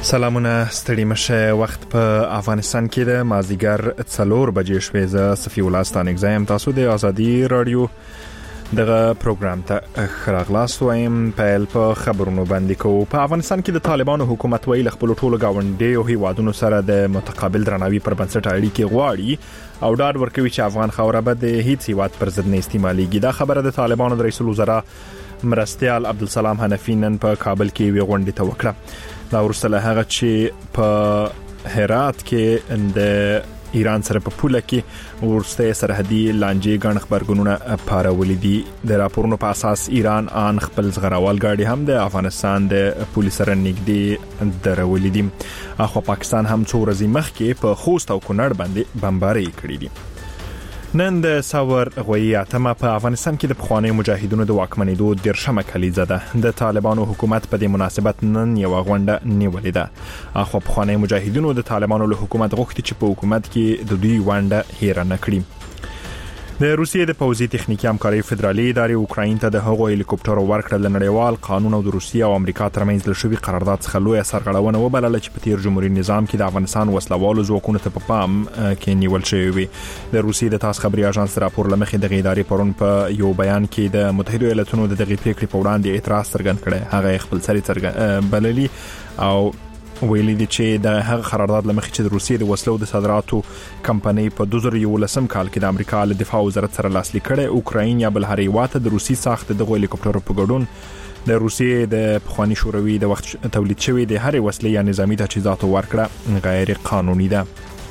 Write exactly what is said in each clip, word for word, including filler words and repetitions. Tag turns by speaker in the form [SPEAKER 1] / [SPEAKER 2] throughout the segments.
[SPEAKER 1] سلامونه ستړي مشه وخت په افغانستان کې د مازیګر څلور بجې شوې ز صفی الله ستانګ زایم تاسو د ازادي رادیو دغه پروګرام ته خراغلاس وایم په په خبرونو باندې کو په افغانستان کې د طالبانو حکومت ویل خپل ټولو گاونډي او هیوادونو سره د متقابل درناوي پر بنسټ اړیکې غواړي او ډاډ ورکوي چې افغان خاوره به د هیڅ هیواد پر ضد نه استعماليږي. دا خبره د طالبانو د رئیس الوزرا مرستیال عبدالسلام حنفی نن په کابل کې وی غونډه ته وکړه. دا ورسره هغه چې په هرات کې د ایران سره په پوله کې ورسته سرحدي لانجې غن خبرګونونه پارولې دي. د راپورونو په اساس ایران ان خپل زغراوال غاډي هم د افغانستان د پولیس سره نږدې درولې دي. اخو پاکستان هم څو ورځې مخکې په خوست او کونړ باندې بمباري کړې دي. نن د ساور غوي اتمه په افغانستان کې د پخوانی مجاهدونو د واکمنېدو درشمه کلیزه ده. د طالبانو حکومت په دې مناسبت نن یو غونډه نیولې ده. اخو پخوانی مجاهدونو د طالبانو له حکومت غوښتي چې په حکومت کې د دوی ونډه هیر نه کړي. د روسیې د پوځي تخنیکی همکاري فدرالي ادارې اوکراین ته د هغو هلیکوپټرو ورکړل نړیوال قانون او د روسیې او امریکا ترمنځ له شوی قرارداد څخه لوی سرغړونه وبلله چې په تیر جمهوریت نظام کې د افغانستان وسلوالو ځواکونو ته په پام کې نیول شوی وي. د روسیې د تاس خبري اژانس راپور لمخې د ادارې پرون په یو بیان کې د متحده ایالاتونو د دغې پریکړې په وړاندې اعتراض څرګند کړي. هغه خپل سری څرګند بللي او ویلي دي چې د هغه قرارداد لمخې چې د روسیې د وسلو د صادراتو کمپنۍ په دوه زره یولسم کال کې د امریکا له دفاع وزارت سره لاسلیک کړي. اوکراین یا بل هر هیواد د روسي ساخت د هلیکوپټرو په ګډون د روسیې د پخوانی شوروي د وخت تولید شوی د هر وسلې یا نظامی تجهیزاتو ورکړه غیر قانوني ده.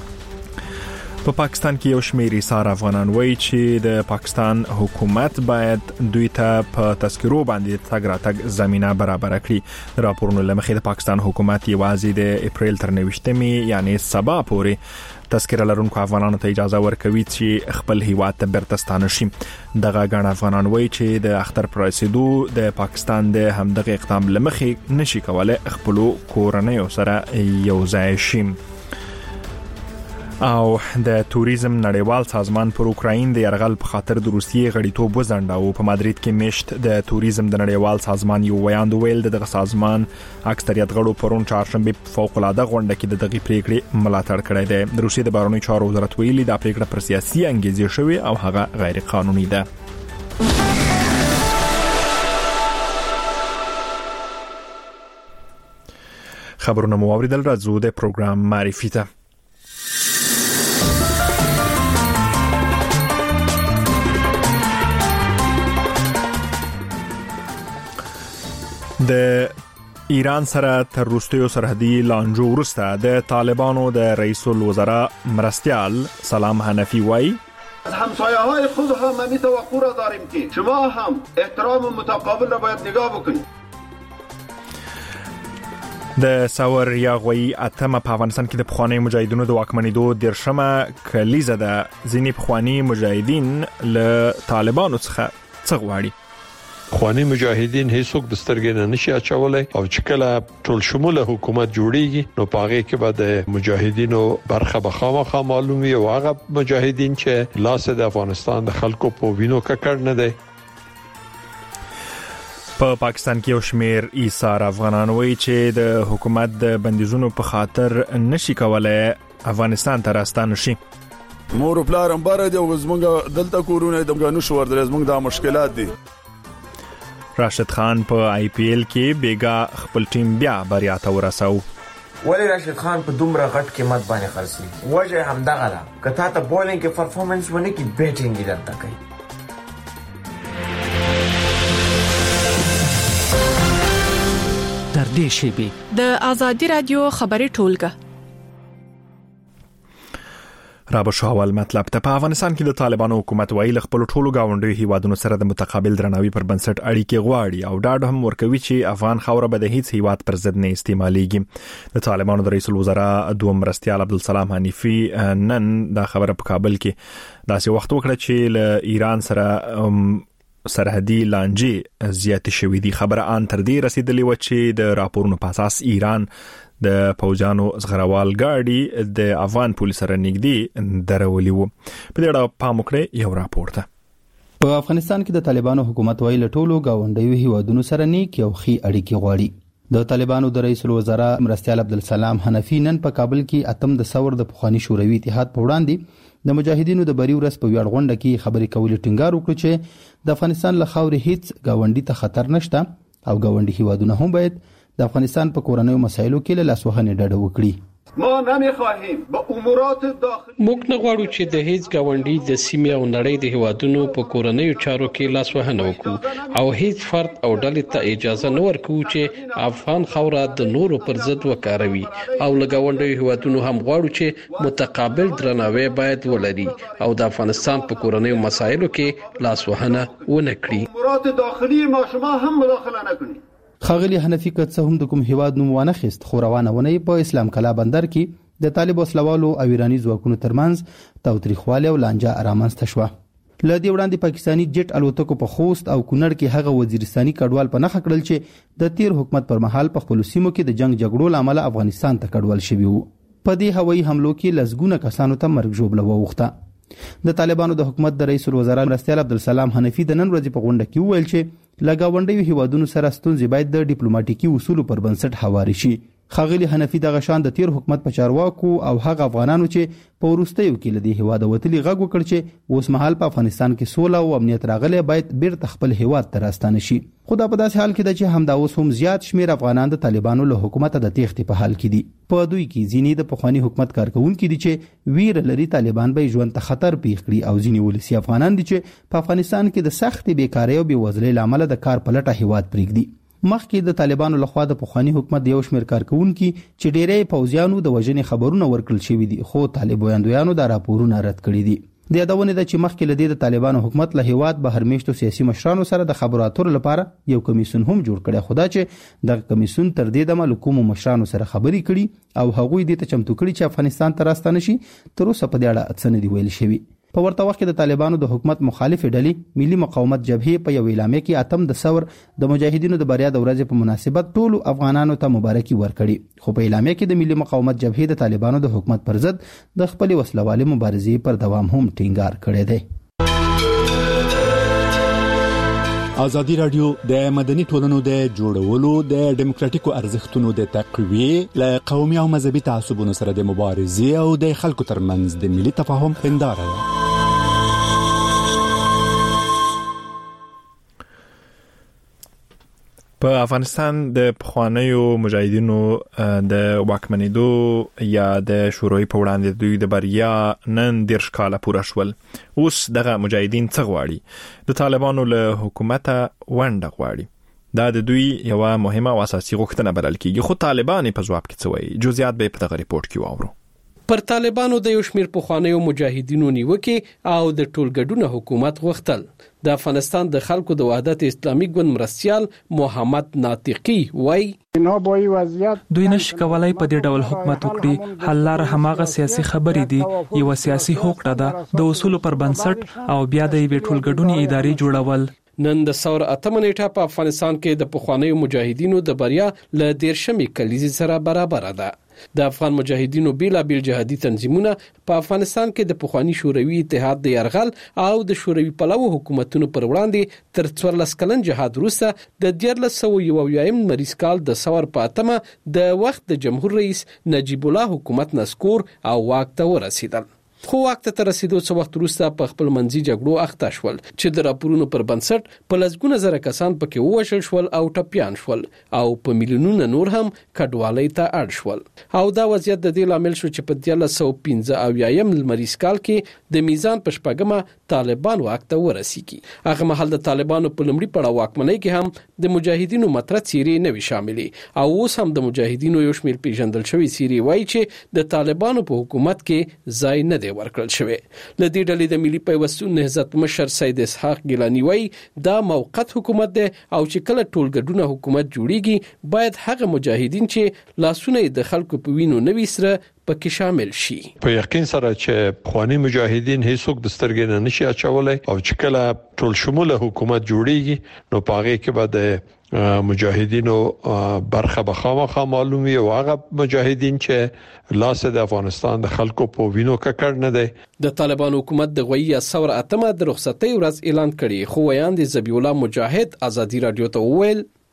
[SPEAKER 1] په پا پاکستان کې یو شمېر ایثار افغانان وایي چې د پاکستان حکومت باید دوی ته په تذکرو باندې تګ راتګ زمينه برابر کړي. راپورونه لمخې د پاکستان حکومت یوازې د اپریل تر نوښتمې یعنی سبا پورې تذکره لرونکو افغانانو ته اجازه ورکوي چې خپل هیواد ته بیرته ستانه شي. دغه غن افغانان وایي چې د اختر پر رسیدو د پاکستان د همدغه اقدام لمخې نشي کولای خپل کورنۍ سره یو ځای شي. او د توریزم نړیوال سازمان پر اوکراین د يرغل په خاطر د روسیې غړیتوب وزنډاو. په مادرید کې میشت د توریزم د نړیوال سازمان یو ویاند ویل دغه سازمان اکثریت غړو پرون چهارشنبه فوق العاده غونډه کې دغه پریکړې ملاتړ کړې ده. د روسیې د بهرنیو چارو وزارت ویلي دا پریکړه پر سیاسي انګیزې شوې او هغه غیر قانوني ده. خبرونه مو اوریدل راځو د پروګرام معرفي ته. د ایران سره تر وروستیو سرحدي لانجو وروسته د طالبانو د رئیس الوزرا مرستیال سلام حنفی وایي
[SPEAKER 2] از همسایه‌های خود هم همین توقع را داریم که شما هم احترام متقابل را باید نگاه بکنید.
[SPEAKER 1] د ساور یا غوي اتمه په افغانستان کې د پخوانی مجاهدینو د واکمنېدو درشمه کلیزه ده. ځینې پخوانی مجاهدین له طالبانو څخه څه غواړي.
[SPEAKER 3] خواني مجاهدین هیڅوک د سترګې نه نشي اچولای او چې کله ټول شموله حکومت جوړیږي نو پاره کې به د مجاهدینو برخه به خامخا معلومي او هغه مجاهدین چې لاس د افغانستان د خلکو په وینو ککړ نه دي.
[SPEAKER 1] په پا پاکستان کې یو شمېر ایثار افغانان وایي چې د حکومت د بندیزونو په خاطر نشي کولای افغانستان ته راستانه شي.
[SPEAKER 4] مور پلارم بار دی او زمونږ دلته کورونه دمګه نشو ورته زمونږ د مشکلات دي.
[SPEAKER 1] راشد خان په آی پی ایل کې بیګا خپل ټیم بیا بریا ته ورساو.
[SPEAKER 5] ولی راشد خان په دومره غټ قیمت باندې خرڅي وجه هم دغه ده کته ته بولینګ کې پرفورمنس ونه کی بیټینګ یې درته کوي.
[SPEAKER 6] تر دې شی
[SPEAKER 7] د ازادي رادیو خبري ټولګه
[SPEAKER 1] رابو شاول مطلب ته. په افغانستان کې د طالبانو حکومت ویل خپل ټولو گاونډي هیوادونو سره د متقابل درناوي پر بنسټ اړیکې غواړي او ډاډ هم ورکوي چې افغان خاوره به د هیڅ هیواد پر ضد نه استعماليږي. د طالبانو د رئیس الوزرا دوه مرستیال عبدالسلام حنفی نن دا خبره په کابل کې داسې وخت وکړه چې له ایران سره سرحدي لانجې زیات شوې دي. خبره ان تر دې رسیدلې و چې د راپورونو په اساس ایران د پوجانو زغروال ګاډي د افغان پولیس سره نږدې درولې وو. په دې اړه پام وکړئ یو راپور ته.
[SPEAKER 8] په افغانستان کې د طالبانو حکومت وایي له ټولو گاونډیو هیوادونو سره نیک یو خي اړیکې غواړي.
[SPEAKER 6] د طالبانو د رئیس الوزرا مرستیال عبدالسلام حنفی نن په کابل کې اتم د ثور د پخوانی شوروي اتحاد په وړاندې د مجاهدینو د بری ورځ په ویاړ غونډه کې خبرې کولې ټینګار وکړ چې د افغانستان له خاورې هیڅ گاونډي ته خطر نشته او گاونډي هیوادونه هم باید د افغانستان په کورنیو مسایلو کې له لاسوهنې ډډه وکړي.
[SPEAKER 2] ما نمیخواهیم به امورات داخلي
[SPEAKER 8] موږ نه غواړو چې د هیڅ گاونډي د سیمې او نړۍ د هیوادونو په کورنیو چارو کې لاسوهنه وکړو او هیڅ فرد او ډلې ته اجازه نه ورکوو چې افغان خوره د نورو پر ضد وکاروي او له گاونډیو هیوادونو هم غواړو چې متقابل درناوی باید ولري او د افغانستان په کورنیو مسایلو کې لاسوهنه ونه کړي.
[SPEAKER 2] امورات داخلي ما شما هم مداخله نکنید.
[SPEAKER 6] خاغلی حنفی که څه هم د کوم هیواد نوم وانه خست خو روانه ونه په اسلام کلا بندر کې د طالب وسلوالو او ایرانی ځواکونو ترمنځ تاوتریخوالی او لانجه رامنځته شوه. له دې وړاندې پاکستانی جټ الوتکو په خوست او کونړ کې هغه وزیرستاني کډوال په نخښه کړل چې د تیر حکومت پر مهال په خپل سیمو کې د جنگ جګړو لامل افغانستان ته کډوال شوی وو. په دې هوایي حملو کې لسګونه کسانو ته مرګ ژوبله ووخته. د طالبانو د حکومت د رئیس الوزرا مرستیال عبدالسلام حنفی د نن ورځې په غونډه کې وویل چې له گاونډیو هیوادونو سره ستونزې باید د ډیپلوماټیکي اصولو پر بنسټ هواري شي. خاغلی حنفی دغه شان د تیر حکومت په چارواکو او هغه افغانانو چې په وروستیو کې لدی هیواد وتلی غږ وکړ چې اوس مهال په افغانستان کې سوله او امنیت راغلی باید بیرته خپل هیواد ته راستانه شي. خو دا په داسې حال کې ده چې همدا اوس هم زیات شمیر افغانان د طالبانو له حکومت د تېښتې په حال کې دي. په دوی کې ځینې د پخوانی حکومت کارکونکي دي چې ویر لري طالبان به ژوند ته خطر پیښ کړي او ځینې ولسی افغانان دي چې په افغانستان کې د سخت بیکاری او بېوزلۍ لامل د کار په لټه هیواد پرېږدي. مخکې د طالبانو لخوا د پخوانی حکومت یو شمېر کارکونکي چې ډېری پوځیانو د وژنې خبرونه ورکړل شوي دي خو طالب ویاندویانو دا راپورونه رد کړي دي. د یادونې ده چې مخکې له دې د طالبانو حکومت له هیواد بهر میشتو سیاسي مشرانو سره د خبرو اترو لپاره یو کمیسیون هم جوړ کړی خو دا چې دغه کمیسیون تر دې دمه له کومو مشرانو سره خبرې کړي او هغوی دې ته چمتو کړي چې افغانستان ته راستانه شي تر اوسه په دې اړه څه نه دي ویل شوي. په ورته وخت کې د طالبانو د حکومت مخالفې ډلې ملي مقاومت جبهې په یو اعلامیه کې اتم د ثور د مجاهدینو د بریا د ورځې په مناسبت ټولو افغانانو ته مبارکي ورکړي. خو په اعلامیه کې د ملي مقاومت جبهې د طالبانو د حکومت پر ضد د خپل وسلوالې مبارزې پر دوام هم ټینګار کړی دی.
[SPEAKER 9] ازادي راډیو د مدني ټولنو د جوړولو د ډیموکراتیکو ارزښتونو د تقویې له قومي او مذهبي تعصبونو سره د مبارزې او د خلکو ترمنځ د ملي تفاهم هنداره ده.
[SPEAKER 1] په افغانستان د پخوانیو مجاهدینو د واکمنېدو یا د شوروي په وړاندې دوی د بریا نن دیرش کاله پوره شول. اوس دغه مجاهدین څه غواړي؟ د طالبانو له حکومته ونډه غواړي. دا د دوی یو مهمه او اساسي غوښتنه بلل کېږي. خو طالبان په ځواب کې څه وایي؟ جزئیات به په دغه ریپورت کې واورو.
[SPEAKER 8] پر طالبانو د یو شمیر پخوانیو مجاهدینو نیوکه او د ټولګډونه حکومت غوښتل. د افغانستان د خلکو د وحدت اسلامي ګوند مرستیال محمد ناطقي وایي
[SPEAKER 10] دوی نشي کولای په دې ډول حکومت وکړي. حل لار هماغه سیاسي خبرې دي، یو سیاسي هوکړه ده د اصولو پر بنسټ او بیا د یوې ټولګډونې ادارې جوړول.
[SPEAKER 8] نن د ثور اتمه نیټه په افغانستان کې د پخوانیو مجاهدینو د بریا له دیرشمې کلیزې سره برابر ده. د افغان مجاهدینو بیلابیل جهادي تنظیمونه په افغانستان کې د پخوانی شوروي اتحاد د یرغل او د شوروي پلوو حکومتونو پر وړاندې تر څوارلس کلن جهاد وروسته د دیارلس سوه یو اویایم مریض کال د ثور په اتمه د وخت د جمهور رئیس نجیب الله حکومت نسکور او واک ته ورسیدل. خو وخت ته رسیدو څو وخت وروسته په خپل منځي جګړو اخته شول چې د راپورونو پر بنسټ په لسګونه زره کسان پکې ووژل شول او ټپیان شول او په میلیونونو نور هم کډوالۍ ته اړ شول. او دا وضعیت د دې لامل شو چې په دیارلس سوه پنځه اویایم لمریز کال کې د میزان په شپږمه طالبان واک ته ورسیږي. هغه مهال د طالبانو په لومړي پړاو واکمنۍ کې هم د مجاهدینو مطرح څیرې نه وي شاملې او اوس هم د مجاهدینو یو شمېر پیژندل شوي څیرې وایي چې د طالبانو په حکومت کې ځای نه دی ورکړل شوی. له دې ډلې د ملي پیوستون نهضت مشر سید اسحاق ګیلانی وایي دا موقت حکومت دی او چې کله ټولګډونه حکومت جوړیږي باید هغه مجاهدین چې لاسونه د خلکو په وینو نه وي سره پکې شامل شي.
[SPEAKER 3] په یقین سره چې پخوانی مجاهدین هیڅوک د سترګې نه نشي اچولای او چې کله ټول شموله حکومت جوړیږي نو پاره کې بعد مجاهدینو برخه بخامخه معلومي او هغه مجاهدین چې لاس د افغانستان د خلکو په وینو ککړ نه دی.
[SPEAKER 8] د طالبان حکومت د غوي ثور اتمه د رخصتۍ ورځ اعلان کړي خو ویاند ذبیح الله مجاهد ازادي رادیو ته وویل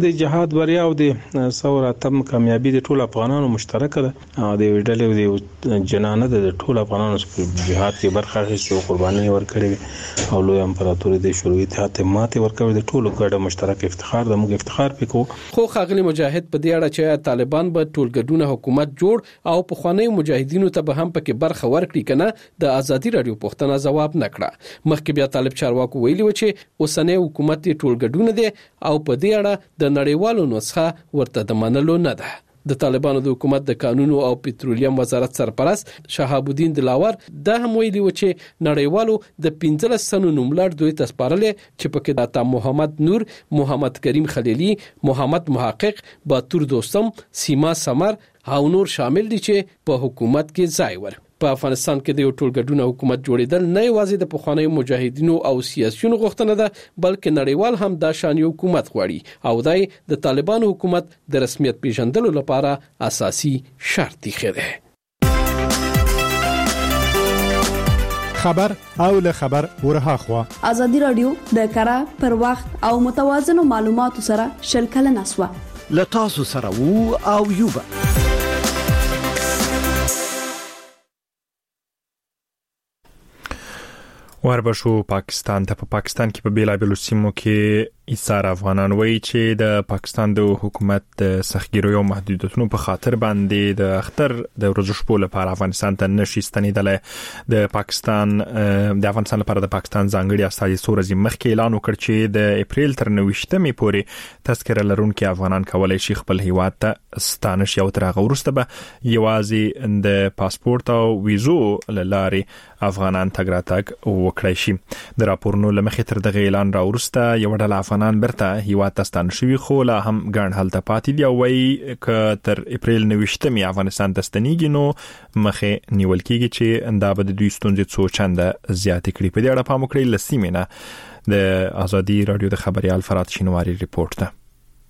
[SPEAKER 11] د جهاد بریا او د ثور اتم کامیابی د ټول افغانانو مشترکه ده او د ډلې د جنانه د ټول افغانانو په جهاد کې برخه اخیستې او قرباني ورکړې او لوی امپراتوري د شوروي اتحاد ماته ورکړې د ټولو ګډه مشترک افتخار د موږ افتخار پکې.
[SPEAKER 8] خو خاغلی مجاهد په دې اړه چې طالبان به ټولګډونه حکومت جوړ او په خوانی مجاهدینو ته به هم پکې برخه ورکړي کنه د ازادي رادیو پوښتنه جواب نکړه. مخکې بیا طالب چارواکو ویلي و چې اوسنۍ حکومت ټولګډونه دي او په دې اړه د نړیوالو نسخه ورته د منلو نه ده. د طالبانو د حکومت د قانونو او پټرولیم وزارت سرپرست شهاب الدین دلاور د هم ویلي و چې نړیوالو د پنځلس سنو نوملړ دوی تسپارلې چې پکې د عطا محمد نور، محمد کریم خلیلی، محمد محقق، باتور دوستم، سیما سمر او نور شامل دي چې په حکومت کې ځای ور. په افغانستان کې د یو ټولګډونه حکومت جوړیدل نه یوازې د پخوانیو مجاهدینو او سیاسيونو غوښتنه ده بلکې نړیوال هم دا شان حکومت غواړي او دای د طالبانو حکومت د رسمیت پیژندلو لپاره اساسي شرط دی خده.
[SPEAKER 9] خبر او له خبر ورها خوا
[SPEAKER 12] ازادي رادیو د کارا پر وخت او متوازن معلوماتو سره شلکل نسوه
[SPEAKER 13] لتاسو سره وو او یوبا
[SPEAKER 1] وربشو پاکستان ته په پا پاکستان کې په بیلابیلو سیمو کې ایثار افغانان وایي چې د پاکستان د حکومت د سختګیریو او محدودیتونو په خاطر باندې د اختر د ورځو شپو لپاره افغانستان ته نشي ستنېدل. د پاکستان د افغانستان لپاره د پاکستان ځانګړي استازي سورزي مخکې اعلان وکړ چې د اپریل تر نوښتمې پورې تذکره لرونکي افغانان کولای شي خپل هیواد ته ستانه شي او تر هغه وروسته به یوازې د پاسپورت او ویزو لارې افغانان تګ راتګ وکړي شي. د راپورونو لمخې تر دغه اعلان را وروسته یو ډله افغانان برته هیواد ته ستانه شوي خو لا هم ګڼ هلته پاتې دي او وایي ک تر اپریل نوښتمې افغانستان ته ستنېږي نو مخې نیول کېږي چې دا به د دوی ستونزې څو چنده زیاتې کړي. په دې اړه پام وکړئ. له سیمې نه د ازادي رادیو د خبريال فرات شینواری ریپورت ده.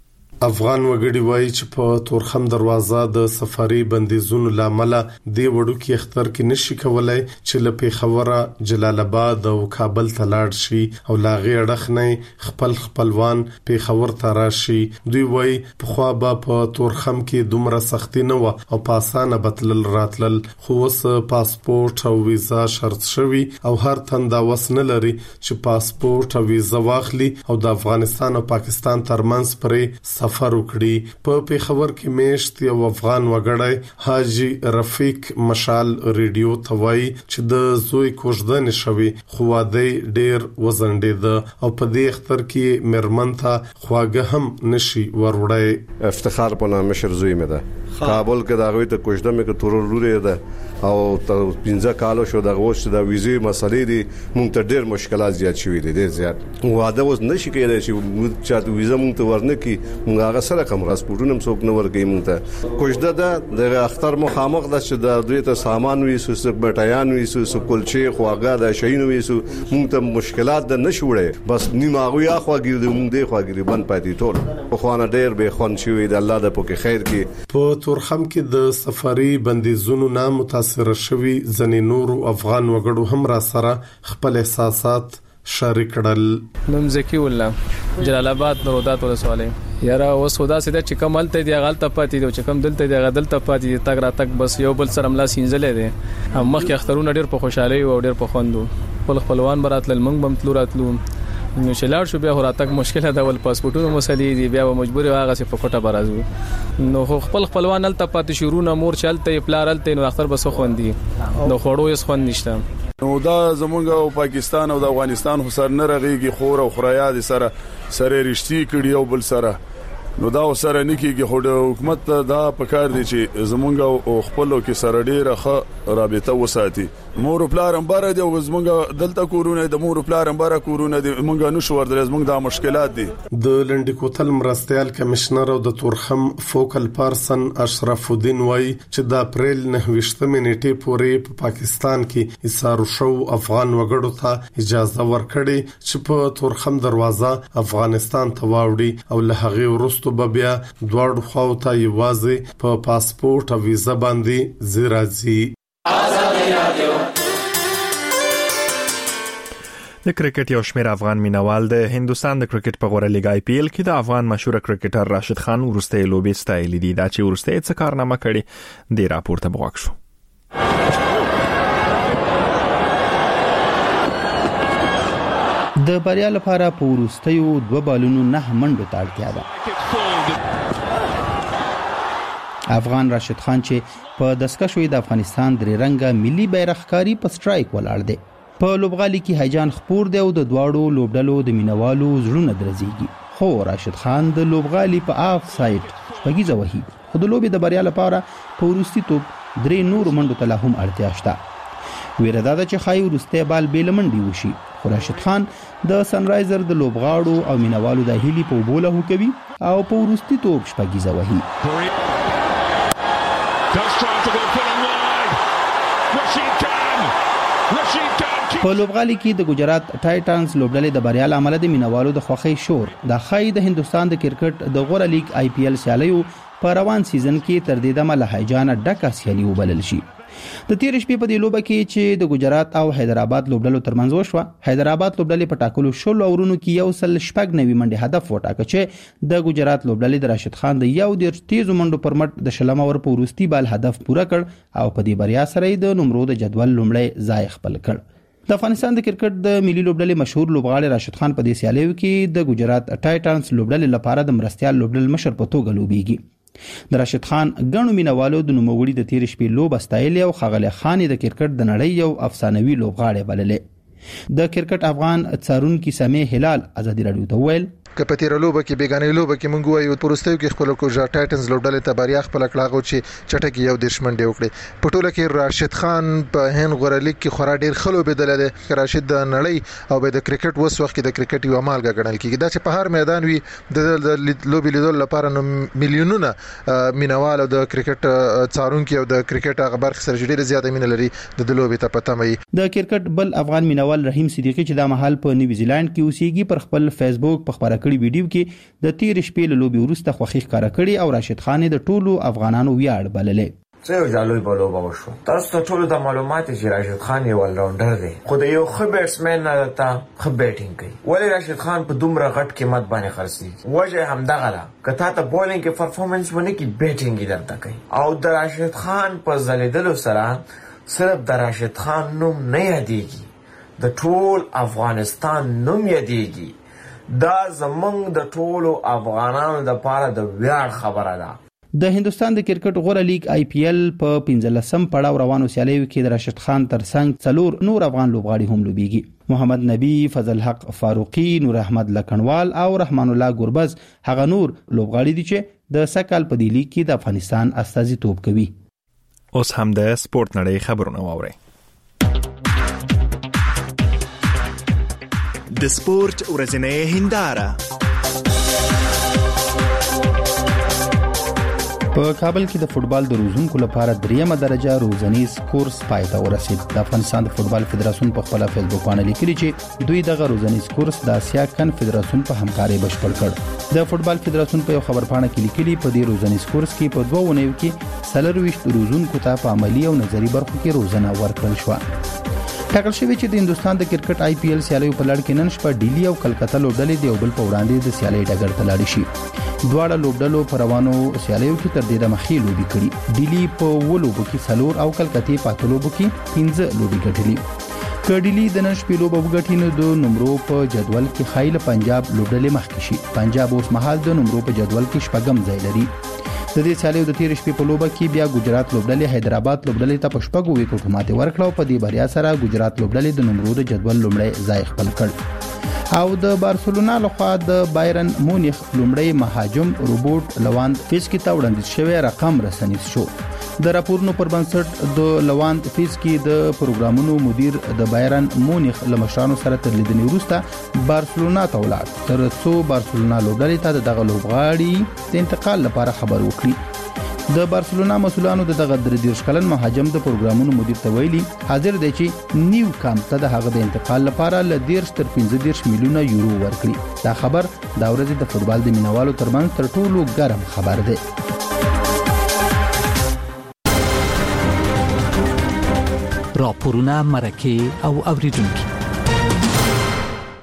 [SPEAKER 14] افغان وګړي وایي چې په تورخم دروازه د سفاري بندیزونو لامل د وړو کې اختر کې نشي کولای چې له پیښوره جلال آباد او کابل ته لاړ شي او لاغي اړخنه خپل خپلوان پیښور ته راشي. دوی وایي په خوا به په تورخم کې دومره سختي نه و او په اسانه بتلل راتلل خو اوس پاسپورت او ویزا شرط شوی او هر تنده وس نه لري چې پاسپورت او ویزا واخلي او د افغانستان او پاکستان ترمنځ پرې سفر وکړي. په پیښور کې میشت یو افغان وګړی حاجی رفیق مشال ریډیو توای چې د زوی کوژدن شوی خو واده ډیر وزندید او په دې اختر کې مرمن ته خواګه هم نشي وروړی.
[SPEAKER 15] افتخار په نامه مشر زوی مې ده کابل کې دا غوي ته کوژده مې کې تور لوري ده او تر پنځه کالو شو د غوښ د ویزې مسلې دي مونږ ته ډیر مشکلات زیات شوي دي ډیر زیات واده وز نشي کېدای چې مونږ چاته ویزه مونږ ته ورنه کی مونږ هغه سره کوم پاسپورتونه څوک نه ورګي مونږ ته کوژده ده د اختر مخامخ د چې د دوی ته سامان وي سو بټیان وي سو کلچې خواګه د شین وي سو مونږ ته مشکلات د نشوړې بس نیماغوي اخواګي د مونږ دی خواګي بن پاتې ټول په خوانه ډیر به خون شوي د الله د پوکي خیر کې.
[SPEAKER 14] په تورخم کې د سفاري بندیزونو نه متاثر شوي ځنې نورو افغان وګړو هم را سره خپل احساسات شریک کړل.
[SPEAKER 16] نوم زکی الله جلال آباد نورودات ولسوالۍ یاره اوس خدا سیده چې کوم هلته دی غلطه پاتې دی چې کوم دلته دی غدلته پاتې دی تک را تک بس یو بل سره ملا سینځلې دی هم مخکې اخترونه ډیر په خوشحالي او ډیر په خوندو خپل خپلوان براتل منګ بم تلو راتلو نو شلار شو بیا هراتک مشکله ده ول پاسپورتونو مسلې دی بیا مجبور واغه سي په کوټه برازو نو خپل خپلوان هلته پاتې شروع مور چلته پلارلته نو اختر بس خوندي نو خړو یې خوند نشته.
[SPEAKER 4] نو دا زمونږ او پاکستان او د افغانستان خو سر نه رغيږي خور او خرایا دي سره سره رښتې کړي او بل سره نو دا سره نکیږي خو د حکومت دا پکار دي چې زمونږ او خپلو کې سره ډیره ښه رابطه وساتي. مور پلار هم بار دي او زمونږ دلته کورونه د مور پلار هم بار کورونه دي مونږ نشو ورته زمونږ دا مشکلات دي.
[SPEAKER 14] د لنډکوتل مرستيال کمشنر او د تورخم فوکل پارسن اشرف الدین وای چې د اپریل نهویشتمې نیټې پورې په پاکستان کې ایثار شو افغان وګړو ته اجازه ورکړي چې په تورخم دروازه افغانستان ته واوړي او له هغه وروسته بیا دواړو خواو ته یوازې په پاسپورت او ویزا باندې زیرازي.
[SPEAKER 1] د کرکټ یو شمېر افغان مینوال د هندستان د کرکټ په غوړه لیګ آی پی ایل کې د افغان مشهور کرکټر راشد خان ورسته لوبي ستایل دي دا چې ورسته څه کارنامه کړي د راپورته بغاښ شو.
[SPEAKER 6] د بریا لپاره په ورستیو دوه بالونو نه منډو ته اړتیا ده. افغان راشد خان چې په دسکه شوی د افغانستان درې رنګه ملي بیرغکاری په سټرایک ولاړ دی. په لوبغالي کې هیجان خپور دی او د دواړو لوبډلو د مینوالو زړونه درزيږي. خو راشد خان د لوبغالي په آف سایډ شپږیزه وهي. خو د لوبې د بریا لپاره په ورستي توپ درې نور منډو ته هم اړتیا شته. ویره ده چې خای ورسته بال بیل منډي وشي. خو راشد خان د سنرایزر د لوبغاړو او مینوالو د هیلي په بوله هو کوي او په ورستي توپ شپږیزه وهي. په لوبغالي کې د ګجرات ټایټنز لوبډلې د بریا لامل د مینوالو د خوخي شور د خای د هندستان د کرکټ د غوړه لیګ آی پی ایل سیالیو په روان سیزن کې تر دې دمه له هیجان ډکه سیالي وبلل شي. د تیر شپې په دې لوبه کې چې د ګجرات او حیدرآباد لوبډلو ترمنځ وشوه، حیدرآباد لوبډلې په ټاکلو شل اورونو کې یو سل شپږ نوي منډي هدف وټاکه چې د ګجرات لوبډلې د راشد خان د یو ډیر تیزو منډو پر مټ د شلم اور په ورستي بال هدف پوره کړ او په دې بریا سره د نمرو د جدول لومړی ځای خپل کړ. د افغانستان د کرکټ د ملي لوبډلې مشهور لوبغاړي راشد خان په دې سیالیو کې د ګجرات ټایټنز لوبډلې لپاره د مرستيال لوبډل مشر په توګه لوبيږي. د راشد خان غنو مینوالو د نوموړي د تیر شپې لوب استایل او خغل خان د کرکټ د نړۍ یو افسانوي لوبغاړي بللې. د کرکټ افغان څارونکو سمې هلال ازادي رادیو ته ویل
[SPEAKER 17] که په تیر لوبه کې بیگانې لوبه کې مونږ وایو پرستیو کې خپل کوجا ټایټنز لوبډلې ته بریا خپل کړهغو چې چټک یو دښمن دی وکړي. په ټوله کې راشد خان په هند غوړه لیګ کې خورا ډیر خلو بدل دی. راشد د نړۍ او د کرکټ وس وخت د کرکټ یو مالګه ګڼل کیږي. دا چې په هر میدان وي د لوبې لیدل لپاره میلیونونه مینوال او د کرکټ څارونکو او د کرکټ خبر سره ډیره زیاته مینه لري د لوبې ته پته مې.
[SPEAKER 6] د کرکټ بل افغان مینوال رحیم صدیقی چې د محل په نیوزیلند کې اوسېږي پر خپل فیسبوک په خبره کړي ویډیو کې د تیر شپې له لوبي ورسته خوخي ښکارا کړي او راشد خان د ټولو افغانانو ویاړ بللې.
[SPEAKER 5] څه یو جالوی بولو بوشو تاسو ته ټول د معلومات چې راشد خان یو راونډر دی خو د یو خو بیټسمن نه تا خو بیټینګ کوي. ولی راشد خان په دومره غټ قیمت باندې خرڅي وجه هم دغه ده کته ته بولینګ کې پرفورمنس ونه کی بیټینګ درته کوي او د راشد خان په زلیدلو سره صرف د راشد خان نوم نه یادېږي د ټول افغانستان نوم یادېږي. دا زمونږ د ټولو افغانانو لپاره د ویاړ خبره ده.
[SPEAKER 6] د هندستان د کرکټ غوړه لیګ آی پی ایل په پنځلسم پړاو روانو سیالیو کې د راشد خان ترڅنګ څلور نور افغان لوبغاړي هم لوبيږي. محمد نبی، فضل حق فاروقی، نور احمد لکنوال او رحمان الله ګوربز هغه نور لوبغاړي دي چې د سکهال په دی لیګ کې د افغانستان استازیتوب کوي.
[SPEAKER 1] اوس هم د سپورت نړۍ خبرونه واورئ.
[SPEAKER 18] د سپورت ورځنۍ هنداره
[SPEAKER 6] په کابل کې د فوتبال د روزونکو لپاره دریمه درجه روزنیز کورس پای ته ورسید. د افغانستان د فوتبال فدراسیون په خپل فیسبوک باندې لیکلي چې دوی دغه روزنیز کورس د آسیا کنفدراسیون په همکارۍ بشپړ کړ. د فوتبال فدراسیون په یو خبرپاڼه کې لیکلي په دې روزنیز کورس کې په دوه ونیو کې څلورويشت روزونکو ته په عملی او نظری برخو کې روزنه ورکړل شو. ټاکل شوی چې د هندستان د کرکټ آی پی ایل سیالیو په لړ کې نن شپه ډیلی او کلکته لوبډلې د یو بل په وړاندې د سیالۍ ډګر ته لاړ شي. دواړه لوبډلو پر روانو سیالیو کې تر دې د مخې لوبي کړي. ډیلی په ولوبو کې څلور او کلکته په اتلوبو کې پنځه لوبي ګټلې. کډیلی د نن شپې لوبو غټینو د نمرو په جدول کې خایل پنجاب لوبډلې مخکې شي. پنجاب اوس مهال د نمرو په جدول کې شپږم ځای لري. د دې سیالیو د تیر شپې په لوبه کې بیا ګجرات لوبډلې حیدرآباد لوبډلې ته پښپګو وکټو ماته ورکړو. په دې بریا سره ګجرات لوبډلې د نمرو د جدول لومړی ځای خپل کړ او د بارسلونا لخوا د بایرن مونیخ لومړی مهاجم روبوټ لواند فیسکی ته وړاندیز شوی رقم رسنیز شو. د راپورونو پر بنسټ د لواند فیسکی د پروګرامونو مدیر د بایرن مونیخ لمشرانو سره تر لیدنې وروسته بارسلونا ته ولاړ تر څو بارسلونا لوبډلې ته دغه لوبغاړي د انتقال لپاره خبر وکړي. د بارسلونا مسؤلانو دغه درې کلن مهاجم د پروګرامونو مدیر ته ویلي حاضر دی چې نیو کامپ ته د هغه د انتقال لپاره ل دیرش تر پنځه میلیونه یورو ورکړي. دا خبر دا ورځ د فوتبال د مینوالو ترمنځ تر ټولو ګرم خبر دی.
[SPEAKER 18] راپورونه مرکه او اوریدونکو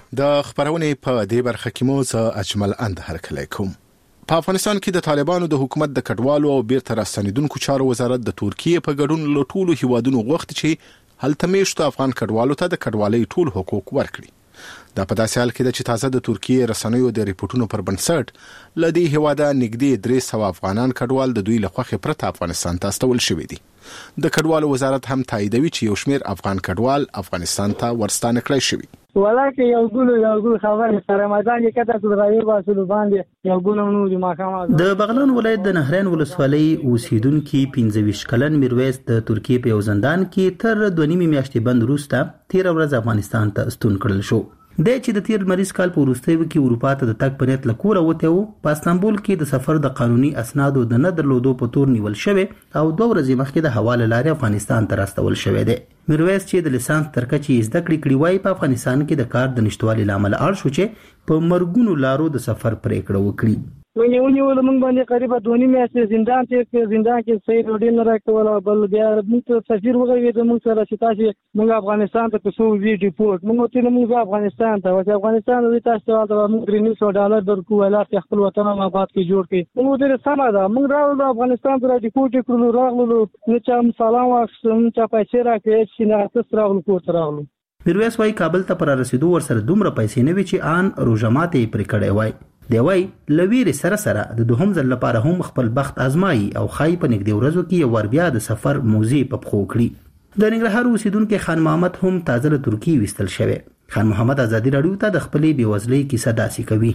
[SPEAKER 9] د خبرونې په دې برخه کې مو څه اجمل اند هرکلی کوم. په افغانستان کې د طالبانو د حکومت د کډوالو او بیرته راستنیدونکو چارو وزارت د ترکیه په ګډون له ټولو هیوادونو غوښتي چې هلته میشتو افغان کډوالو ته د کډوالۍ ټول حقوق ورکړي. دا په داسې حال کې ده چې تازه د ترکیه رسنیو د ریپورتونو پر بنسټ له دې هیواده نږدې درې سوه افغانان کډوال د دوی له خوښې پرته افغانستان ته استول شوي دي. د کډوالو وزارت هم تاییدوي چې یو شمېر افغان کډوال افغانستان ته ورستانه کړی شوي.
[SPEAKER 19] ولکه یو ګل یو ګل خبره سره مدان کې کته د راوي باسلو باندې یو ګل نو د ماخامه
[SPEAKER 6] د بغلان ولایت د نهرین ولسوالۍ اوسیدونکو پنځه ویشت کلن میرویس د ترکیه په یو زندان کې تر دوه نیمې میاشتې بند وروسته تیر ورځ افغانستان ته ستون کړل شو. د چې د تیر مریض کال په وروستیو کې اروپا ته د تګ په نیت له کوره وته وو. په استانبول کې د سفر د قانوني اسنادو د نه درلودو په تور نیول شوی او دوه ورځې مخکې د حواله لارې افغانستان ته راستول شوی دی. میرویس چې د لیسانس تر کچې زده کړې کړې وای په افغانستان کې د کار د نشټوالي لامل اړ شو چې په مرګونو لارو د سفر پریکړه وکړي.
[SPEAKER 19] ونی ونی ول موږ باندې قریبا دونی میاشتې زندان کې زندان کې صحیح روډي نه راکول بل بیا موږ سفیر وغوي د موږ سره چې تاسو موږ افغانستان ته کوو وی ډیپورت موږ ته موږ افغانستان ته او افغانستان د تاسو ته موږ درې سوه ډالر درکو ولا خپل وطن ما آباد کې جوړ کړي موږ ته سم ده موږ راو افغانستان ته ډیپورت کړو راغلو نو چې سلام واخستم چې پیسې راکړي چې نه تاسو راغلو کوټ راغلو.
[SPEAKER 6] میرویس وايي کابل ته پر رسیدو ور سره دومره پیسې نه وی چې آن روزماته پرې کړي وای. دی وای لویر سره سره د دوهم ځل لپاره هم خپل بخت ازمایي او خای په نږدې ورځو کې یو ور بیا د سفر موزي په پخو کړی. د ننګرهار اوسیدونکو خان محمد هم تازه له ترکیه وستل شوی. خان محمد ازادي رادیو ته د خپلې بیوزلۍ کیسه داسې کوي.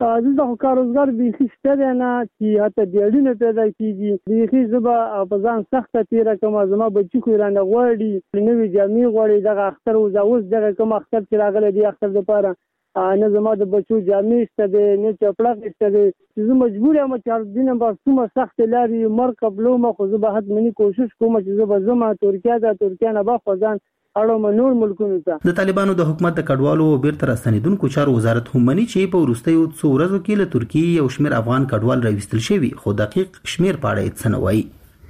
[SPEAKER 19] د کار روزګار به هیڅ نه چې اته دیړینه پیدا کیږي د هیڅ زبا په ځان سخته تیر کوم زما بچی خو رانه غوړي نوې جامې غوړي دغه اختر او زاوس دغه کوم اختر چې راغله دی اختر لپاره نه زما د بچو جامې ست دي نه چپړه ست دي چې مجبور یم چې دینه با کومه سخت لاري مر قبلو ما خو زه به حد منی کوشش کوم چې زه به زما ترکیه دا ترکیه نه با خدان اړو منور ملکونو ته. د طالبانو د حکومت د کډوالو او بیرته راستنیدونکو چارو وزارت هم مني چې په وروستیو څو ورځو کې له ترکیه یو شمېر افغان کډوال راوستل شوي خو دقیق شمېر پاړه هیڅ نه وایي.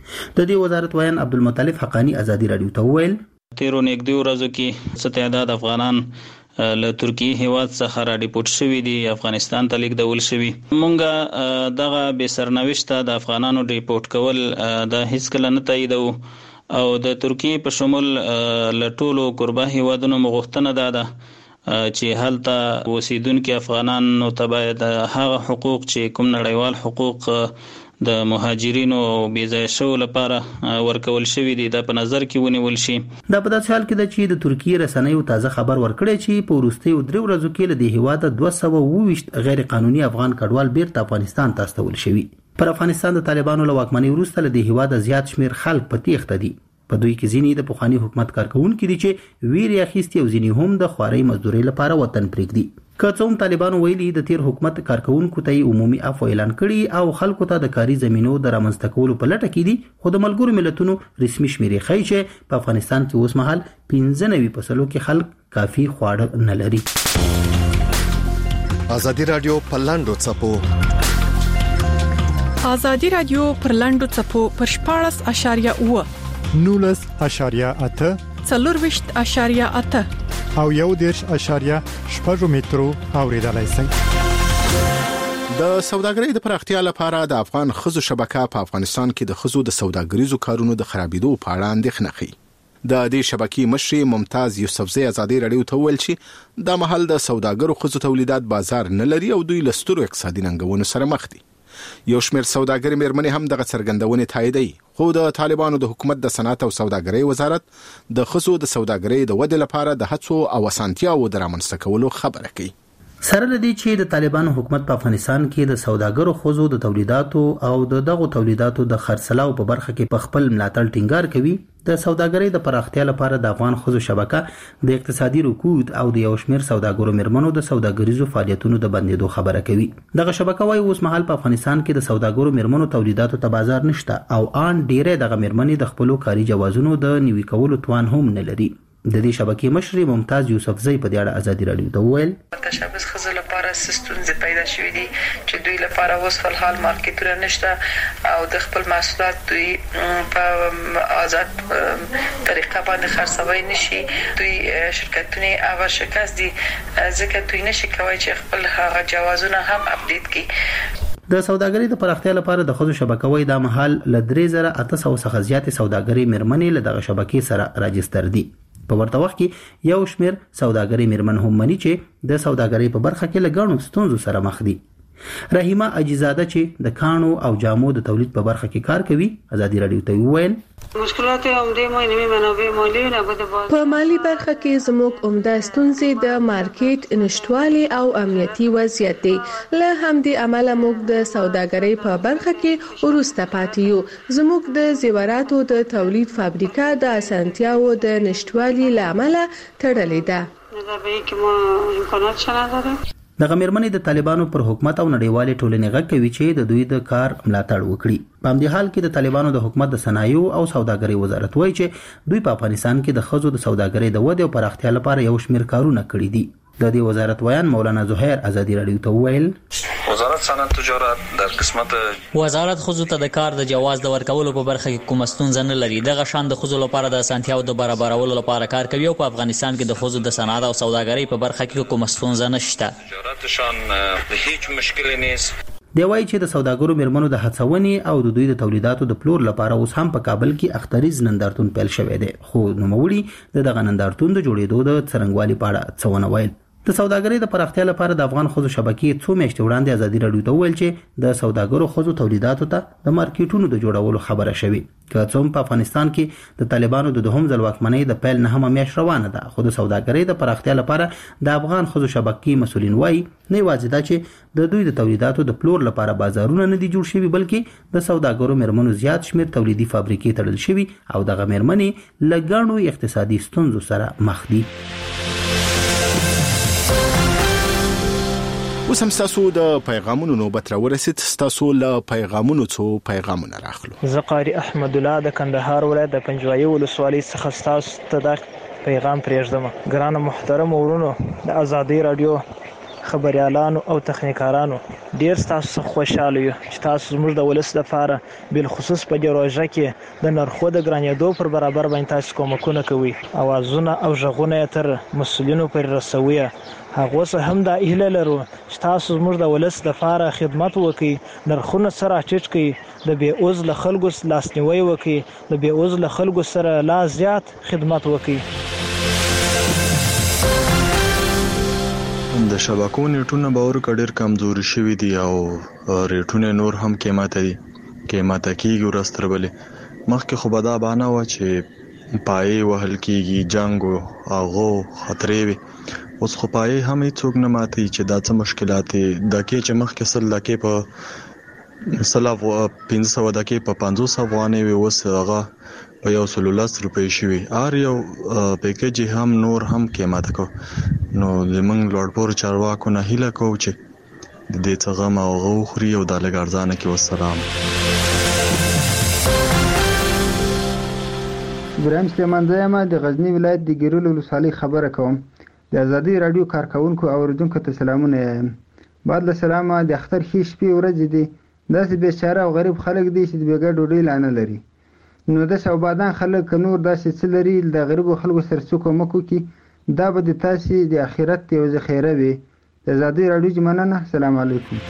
[SPEAKER 19] د دې وزارت وایي عبدالمطلب حقانی ازادي رادیو ته وویل
[SPEAKER 20] تیرو نږدې ورځو کې څه تعداد افغانان له ترکیه هیواد څخه را ډیپورت شوي دي افغانستان ته لیږدول شوي. مونږ دغه بې سرنوشته د افغانانو ډیپورت کول د هیڅ کله نه تاییدو او د ترکیه په شمول له ټولو قربا هیوادونو مغوښتنه ده ده چې هلته اوسیدونکو افغانانو ته باید هغه حقوق چې کوم نړیوال حقوق د مهاجرینو او بیزای شو لپاره ورکول شوی دي د په نظر کې ونیول شي.
[SPEAKER 6] دا په داسې حال کې ده چې د ترکیه رسنیو تازه خبر ورکړی چې په وروستیو درې ورځو کې له دې هیواده دوه سوه اووه ویشت غیر قانوني افغان کډوال بیرته افغانستان ته استول شوي. پر افغانستان د طالبانو له واکمنۍ وروسته له دې هیواده زیات شمېر خلک په تیښته دي. په دوی کې ځینې د پخواني حکومت کارکونکي دي چې ویرې اخیستي او ځینې هم د خوارۍ مزدورۍ لپاره وطن پرېږدي. که څه هم طالبانو ویلي د تیر حکومت کارکونکو ته عمومي عفو اعلان کړي او خلکو ته د کاري زمینو د رامنځته کولو په لټه کې دي خو د ملګرو ملتونو رسمي شمیرې ښیي چې په افغانستان کې اوس مهال پنځه نوي په سلو کې خلک کافي خواړه نه لري.
[SPEAKER 18] ازادي رادیو په لاندو څپو
[SPEAKER 7] ازادي رادیو پر لاندو څپو پر شپاړس اشاریه اوه
[SPEAKER 21] نولس اشاریه اته
[SPEAKER 7] څلور ویشت اشاریه اته
[SPEAKER 21] او یو دیرش اشاریه شپږ مترو اوریدلای شئ.
[SPEAKER 9] د سوداګرۍ د پراختیا لپاره د افغان خزو شبکه په افغانستان کې د خزو د سوداګریزو کارونو د خرابېدو په اړه اندېښنه ښیي. د دې شبکې مشر ممتاز یوسفزۍ ازادي رادیو ته ویل چې د محل د سوداګرو خزو تولیدات بازار نه لري او دوی له سترو اقتصادي ننګونو سره مخ دي. یو شمېر سوداګر مېرمنې هم دغه څرګندونې تاییدوي خو د طالبانو د حکومت د صنعت او سوداګرۍ وزارت د خزو د سوداګرۍ د ودې لپاره د هڅو او اسانتیاوو د رامنځته کولو خبره کوي.
[SPEAKER 6] سره لدی چې د طالبانو حکومت په افغانستان کې د سوداګرو خزو د تولیداتو او د دغو تولیداتو د خرڅلاو په برخه کې په خپل ملاتړ ټینګار کوي، د سوداګرۍ د پراختیا لپاره د افغان خزو شبکه د اقتصادي رکود او د یو شمېر سوداګرو مېرمنو د سوداګریزو فعالیتونو د بندېدو خبره کوي. دغه شبکه وايي اوس مهال په افغانستان کې د سوداګرو مېرمنو تولیداتو ته بازار نشته او ان ډیره دغه مېرمنې د خپلو کاري جوازونو د نیوي کولو توان هم نه لري. د دې شبکې مشر ممتاز یوسفزئی په دې اړه ازادي رادیو ته وویل
[SPEAKER 2] تشابس خزل لپاره ستونزې پیدا شوې دي چې دوی لپاره اوس په حال مارکیټونه نشته او د خپل محصولات دوی په آزاد طریقه باندې خرڅوي نشي. دوی شرکتونه او شکست دي ځکه دوی نشي کوي چې خپل هغه جوازونه هم اپډیټ کړي.
[SPEAKER 6] د سوداګرۍ د پراختیا لپاره د خزو شبکوي د محل ل درې زره اته سوه څخه زیات سوداګرۍ مرمنې له دغه شبکې سره راجستر دي. په ورته وخت کې یو شمېر سوداګرۍ مرمن هم مني چې د سوداګرۍ په برخه کې لګڼو ستونزو سره مخ دي. رحیمه اجزاده چې د کانو او جامو د تولید په برخه کې کار کوي ازادي رادیو ته وویل
[SPEAKER 22] مشکلات عمده ما نمی منابع مالی نبوده باز په مالی برخه کې زموږ عمده ستونزې د مارکیټ نشټوالي او امنیتي وضعیت دي. له همدې امله موږ د سوداګرۍ په برخه کې ورسته پاتې یو. زموږ د زیوراتو د تولید فابریکه د اسانتیاو د نشټوالي لامل تړلې ده.
[SPEAKER 2] نظر به کې ما امکانات شنه داره.
[SPEAKER 6] دغه مرمنې د طالبانو پر حکومت او نړیوالې ټولنې غږ کوي چې د دوی د کار ملاتړ وکړي. په همدې حال کې د طالبانو د حکومت د صنایعو او سوداګرۍ وزارت وایي چې دوی په افغانستان کې د ښځو د سوداګرۍ د ودې او پراختیا لپاره یو شمېر کارونه کړي دي. د دې وزارت ویان مولانا زهیر ازادي رادیو ته وویل
[SPEAKER 23] وزارت صنعت تجارت در قسمت
[SPEAKER 24] وزارت خزو ته د کار د جواز د ورکولو په برخه کې کوم ستونزه نه لري. دغه شان د خزو لپاره د اسانتیاو د برابرولو لپاره کار کوي او په افغانستان کې د خزو د صنعت او سوداګرۍ په برخه کې کوم ستونزه نشته.
[SPEAKER 23] تجارتشان هیڅ مشکل نیست.
[SPEAKER 6] دی وایي چې د سوداګرو مرمنو د هڅونې او د دوی د تولیداتو د پلور لپاره اوس هم په کابل کې اختریز نندارتون پیل شوی دی. خو نوموړي د دغه نندارتون د جوړېدو د څرنګوالي په اړه څه ونه ویل. د سوداګرۍ د پراختیا لپاره د افغان خزو شبکې څو میاشتې وړاندې ازادي رادیو ته وویل چې د سوداګرو خزو تولیداتو ته د مارکیټونو د جوړولو خبره شوې. که څوم په افغانستان کې د طالبانو د دوهم ځل واکمنۍ د پیل نهمه میاشت روانه ده، خو د سوداګرۍ د پراختیا لپاره د افغان خزو شبکې مسولین وایي نه یوازې دا چې د دوی د تولیداتو د پلور لپاره بازارونه نه دي جوړ شوي، بلکې د سوداګرو مرمنو زیات شمېر تولیدي فابریکې تړل شوي او دغه مرمنې له ګڼو اقتصادي ستونزو سره مخ دي.
[SPEAKER 25] اوس هم ستاسو د پیغامونو نوبت راورسید. ستاسو له پیغامونو څو پیغامونه راخلو.
[SPEAKER 26] زه قاری احمد الله د کندهار ولایت د پنجوایي ولسوالۍ څخه ستاسو ته د پیغام پرېږدم. ګرانه محترم ورونو، د ازادي رادیو خبريالانو او تخنیکارانو ډیر تاسو خوشاله یو چې تاسو زموږ د ولس لپاره بل خصوص په پروژه کې د نرخو د ګرانېدو پر برابر باندې تاسو کومکونه کوي. اوازونه او ژغونه تر مسولینو پر رسوي. هغه څه هم د اهل لرو چې تاسو زموږ د ولس لپاره خدمت وکړي، نرخونه سره ټیټ کړي، د بې عزل خلکو لاسنیوي وکړي، د بې عزل خلکو سره لا زیات خدمت وکړي.
[SPEAKER 27] د شبکو نیټونه باور کډیر کمزوري شوی دي او ریټونه نور هم قیمته دي قیمته کیږي ورستربلې. مخکې خو به دا بانه و چې پای وهل کیږي، جنگ او هغه خطرې وي. اوس خو پای هم هیڅوک نه ماتي چې دا څه مشکلات دي. د کې چې مخکې سل لکه په سلاو پنځه سوه دکې په پنځوس افغانۍ وي، اوس هغه په یو سل لس روپۍ شوي. هر یو پیکیج هم نور هم قیمته کو. نو زمونږ لوړپوړو چارواکو نه هیله کوو چې د دې څه غم او هغه وخوري او دا لږ ارزانه کړي. والسلام.
[SPEAKER 28] ابراهیم سلیمان زه یم د غزنی ولایت د ګیرول ولسوالۍ خبره کوم. د ازادي رادیو کارکونکو او اوریدونکو ته سلامونه یم. بعد له سلامه د اختر ښې شپې ورځې دي. داسې بیچاره او غریب خلک دي چې د بېګا ډوډۍ لا نه لري. نو داسې آبادان خلک که نور داسې څه لري د غریبو خلکو سره څه کومک وکړي، دا به د تاسې د آخرت یو ذخیره وي. د ازادي رادیو مننه. سلام علیکم.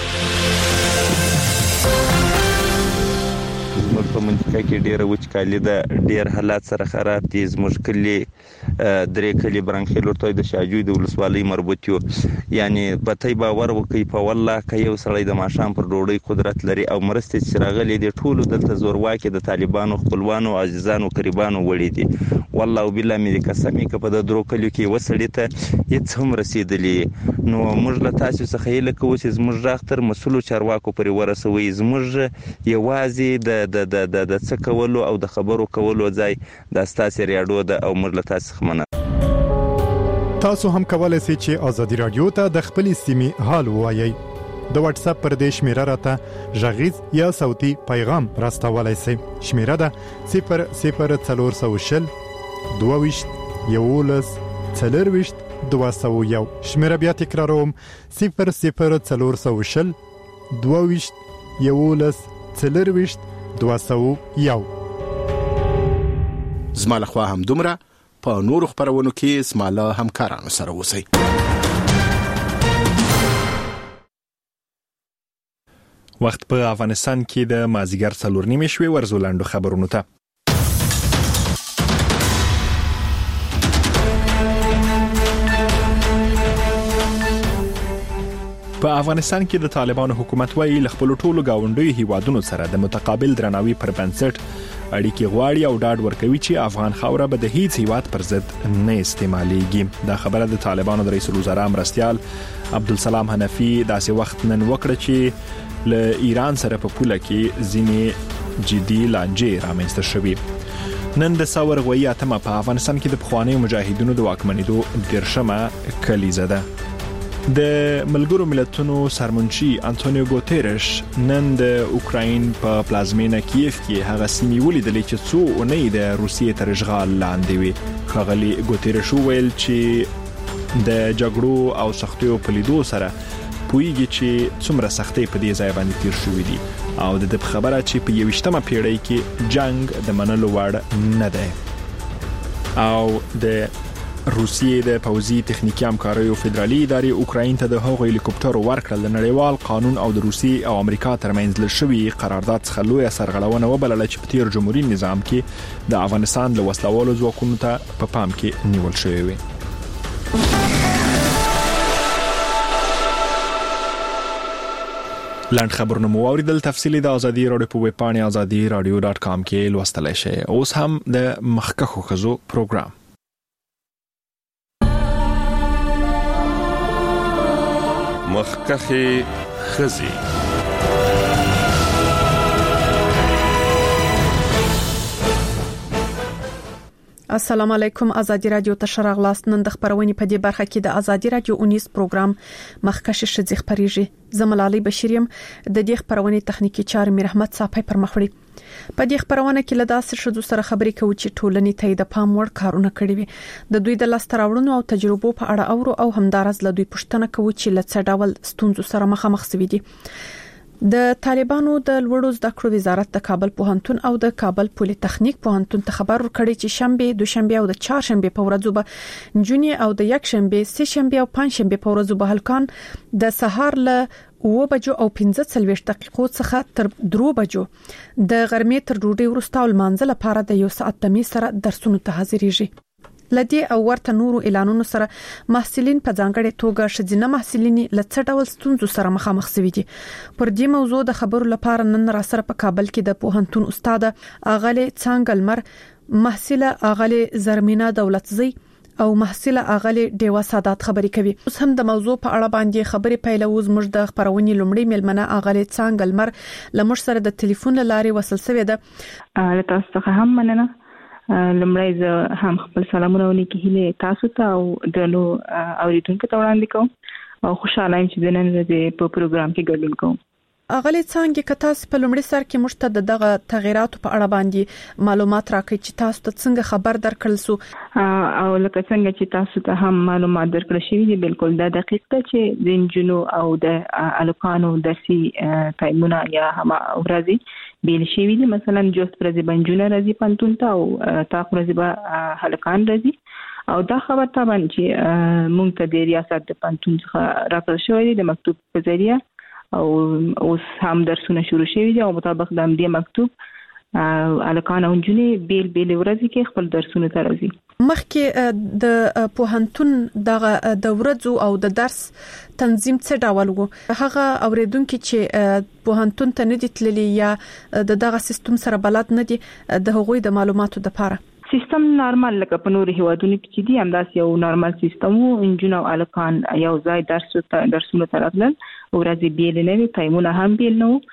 [SPEAKER 29] زموږ په منطقه کې ډیره وچکالي ده، ډیر حالات سره خراب دي. زموږ کلی درې کلی برانخیل ورته د شاجوی د ولسوالۍ مربوط یو. یعنی پته باور وکي په والله که یو سړی د ماښام پر ډوډۍ قدرت لري او مرستې چې راغلي دي ټولو دلته زورواکي د طالبانو خپلوانو عزیزانو قریبانو وړي دي. والله او بالله مې قسمي که په د درو کلیو کې وسړی ته هیڅ هم رسیدلی. نو موږ له تاسو څخه هیله کوو چې زموږ غږ تر مسؤلو چارواکو پورې ورسوي. زموږ یوازې د د د د د څه کولو او د خبرو کولو ځای د ستاسو ریاډیو ده او موږ له تاسو مننه.
[SPEAKER 21] تاسو هم کولای شئ چې ازادي رادیو ته د خپل سیمې حال ووایي. د واتس اپ پر دې شمیره راته غږیز یا صوتي پیغام راستولای شئ. شمیره ده صفر صفر څلور سوه شل دوه ویشت یولس څلرویشت دوه سوه یو. شمیره بیا تکراروم: صفر صفر څلور سوه شل دوه ویشت یولس څلرویشت دوه سوه یو.
[SPEAKER 25] زما له خوا هم دومره. په نورو خپرونو کې زما له همکارانو سره اوسئ.
[SPEAKER 1] وخت په افغانستان کې د مازیګر څلور نیمې شوې. ورځو لاندو خبرونو ته. په افغانستان کې د طالبانو حکومت وايي ل خپل ټولو گاونډیو هیوادونو سره د متقابل درناوي پر بنسټ اړیکې غواړي او ډاډ ورکوي چې افغان خاوره به د هیڅ هیواد پر ضد نه استعمالېږي. دا خبره د طالبانو د رئیس الوزرا مرستیال عبدالسلام حنفي داسې وخت نن وکړه چې ل ایران سره په پوله کې ځینې جدي لانجې رامنځته شوې. نن د ثور غوي اتمه په افغانستان کې د پخوانیو مجاهدینو د واکمنېدو دیرشمه کلیزه ده. د ملګرو ملتونو سرمنشي انټونیو ګوتيرش نن د اوکراین په پلازمینه کیف کې هغه سیمې ولیدلې چې څو اونۍ د روسیې تر اشغال لاندې وي. ښاغلي ګوتيرش وویل چې د جګړو او سختیو په لیدو سره پوهیږي چې څومره سختۍ په دې ځای باندې تیر شوې دي او د دې خبره چې په یویشتمه پیړۍ کې جنگ د منلو وړ نه دی. او د روسیې د پوځي تخنیکی همکاریو فدرالي ادارې اوکراین ته د هغو هلیکوپټرو ورکړل د نړیوال قانون او د روسیې او امریکا ترمنځ لشوي قرارداد څخه لویه سرغړونه وبلله چې په تیر جمهوریت نظام کې د افغانستان له وسلوالو ځواکونو ته په پام کې نیول شوی وي. لاند خبرونه مو اوریدل. تفصیلی د ازادي رادیو په ویب پاڼه ازادي رادیو ډاټ کام کې لوستلای شئ. اوس هم د مخکخو خزو پروګرام.
[SPEAKER 3] مخکخي خزي.
[SPEAKER 7] السلام علیکم. ازادي رادیو ته شراغلاست. نن د خبرونې په دې برخه کې د ازادي رادیو اونیس پروګرام مخکشه شذې خبريږي. زملالي بشریم د دې خبرونې تخنیکی چارې میر احمد صاحب پر مخوړي. په دې خبرونه کې له داسې شذو سره خبرې کوي چې ټولنې ته د پام وړ کارونه کړی وي. د دوی د لاستراوړونو او تجربو په اړه اورو او همدارز له دوی پوښتنه کوي چې له څه ډول ستونزو سره مخامخ شوي دي. د طالبانو د لوړو زده کړو وزارت د کابل پوهنتون او د کابل پولی تخنیک پوهنتون ته خبر ورکړی چې شنبه، دوشنبه او د چهارشنبه په ورځو به جونی او د یکشنبه، سه شنبه او پنځشنبه په ورځو به هلکان د سهار له و بجو او پنځه څلوېښت دقیقو څخه تر درو بجو د غرمې تر ډوډۍ وروسته او لمانځه لپاره د یو ساعت تمې سره درسونو ته حاضرېږي. لدی او ورته نورو اعلانونو سره محصلین په ځانګړي توګه شذینه محصلین لڅ ډول ستونزو سره مخامخ شوي دي. پر دې موضوع د خبرو لپاره نن را سره په کابل کې د پوهنتون استاد اغلی څنګلمر، محصله اغلی زرمینا دولتزی او محصله اغلی ډیوا سادات خبرې کوي. اوس هم د موضوع په اړه باندې خبرې پیلوز موږ د خبرونې لومړی ملمنه اغلی څنګلمر لمر سره د ټلیفون لارې وصل شوې ده.
[SPEAKER 4] تاسو ته هم مننه. لمړی زه هم خپل سلامونه ونیکي هیله تاسو ته او درنو اوریدونکو ته وړاندې کوم او خوشاله یم چې د نن ورځې په پروګرام کې ګډون کوم.
[SPEAKER 7] اغلی څنګه که تاسو په لومړي سر کې موږ ته دغه تغیراتو په اړه باندې معلومات راکړئ چې تاسو ته څنګه خبر درکړل سو
[SPEAKER 4] او لکه څنګه چې تاسو ته هم معلومات درکړل شوی دي بالکل دا دقیق ده چې د انجنونو او د الکانو درسي ټایمونه یا هم ورځي بیل شوی دي. مثلا جوست پرځي بنجونه راځي پنتون ته او تا پرځي به هلکان راځي او دا خبر طبعا چې مونږ ته د ریاست د پنتون څخه راکړل شوی دی د مکتوب په ذریعہ او اوس هم درسونه شروع شوي دي او مطابق د دې مکتوب الکان او جنې بیل بیل ورځي کې خپل درسونه ته راځي.
[SPEAKER 7] مخکې د پوهنتون دغه د ورځو او د درس تنظیم څه ډول وو؟ هغه اوریدونکو چې پوهنتون ته نه دي تللي یا د دغه سیستم سره بلد نه دي د هغوی د معلوماتو لپاره
[SPEAKER 4] سیستم نارمل لکه په نورو هیوادونو کې دي همداس یو نارمل سیستم وو. انجنونو او الکان یو ځای درس ته درسونه تراتل ورځي بیل نه وي، ټایمونه هم بیل نه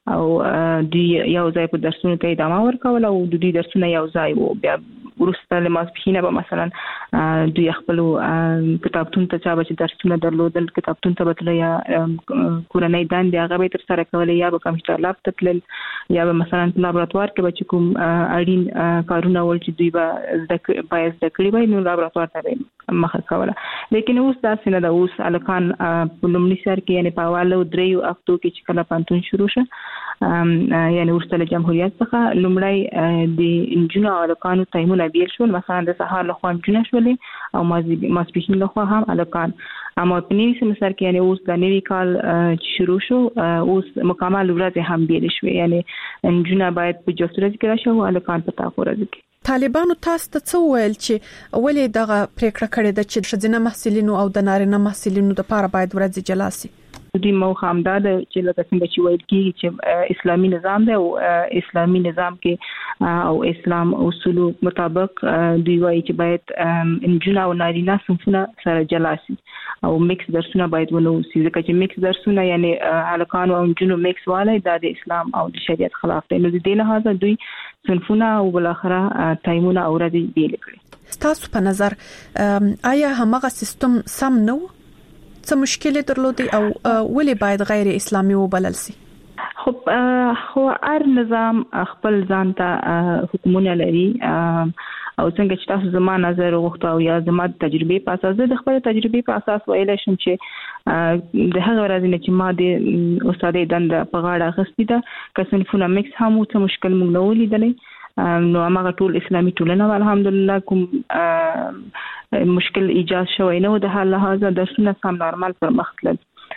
[SPEAKER 4] او دوی یو ځای په درسونو ته ادامه ورکول او دوی درسونه یو ځای وو. بیا ورسته له ماسپښینه به مثلا دوی خپل کتابتون ته چا به درسونه درلودل کتابتون ته بتل یا کورنۍ دندې هغه به تر سره کولې یا به کمپیوټر لاب ته تلل یا به مثلا لابراتوار کې به کوم اړین کارونه ول چې دوی به زده باید زده کړی وي نو لابراتوار ته مخه کوله. لیکن اوس دا څنګه د اوس الکان په لومړي سر کې یعنی په والو دریو هفتو کې چې کله پانتون شروع شو یعنی ورسره جمهوریت څخه لومړی د انجونو او الکانو تایمونه بیل شول. مثلا د سهار له خوا انجونه شولې او ماسپښین له خوا هم الکان. اما په نوي سمستر کې یعنی اوس د نوي کال چې شروع شو اوس مکمل ورځ هم بیل شوې یعنی انجونه باید په جوړ کې راشي او الکان په تاسو ورځ کې.
[SPEAKER 7] طالبانو تاسو ته څه ویل چې ولې دغه پریکړه کړې ده چې شذینه محصلینو او د نارینه محصلینو لپاره باید ورځ جلا شي؟ دوی مو هم دا چې لکه څنګه چې ویل کیږي چې اسلامي نظام دی او اسلامي نظام کې او اسلام اصول مطابق دوی وايي چې باید انجونه او نارینه صنفونه سره جلا شي او میکس درسونه باید ونه وي ځکه چې میکس درسونه یعنی الکان او انجونو میکس والي د اسلام او د شریعت خلاف دی. نو د دې لحاظه دوی صنفونه او بالاخره تایمونه او ردی بیل کړی. تاسو په نظر آیا همغه سیستم سم نه و؟ څه مشکل درلودي او ولې باید غیر اسلامي وبلل شي؟
[SPEAKER 4] خو خو هر نظام خپل ځان ته حکمونه لري او څنګه چې تاسو زما نظر وغوښتو او یا زما تجربه په اساس د خپل تجربه په اساس ویل شم چې د هغه ورځې نه چې ما د استادې دند په غاړه غستې ده که صنفونه میکس هم څه مشکل مونږ نه ولیدلې نو هغه ټول اسلامي ټولنه الحمدلله کوم مشکل ایجاد شوی نه و. د حال لحاظه درسونه سم نورمال پر مخ تلل.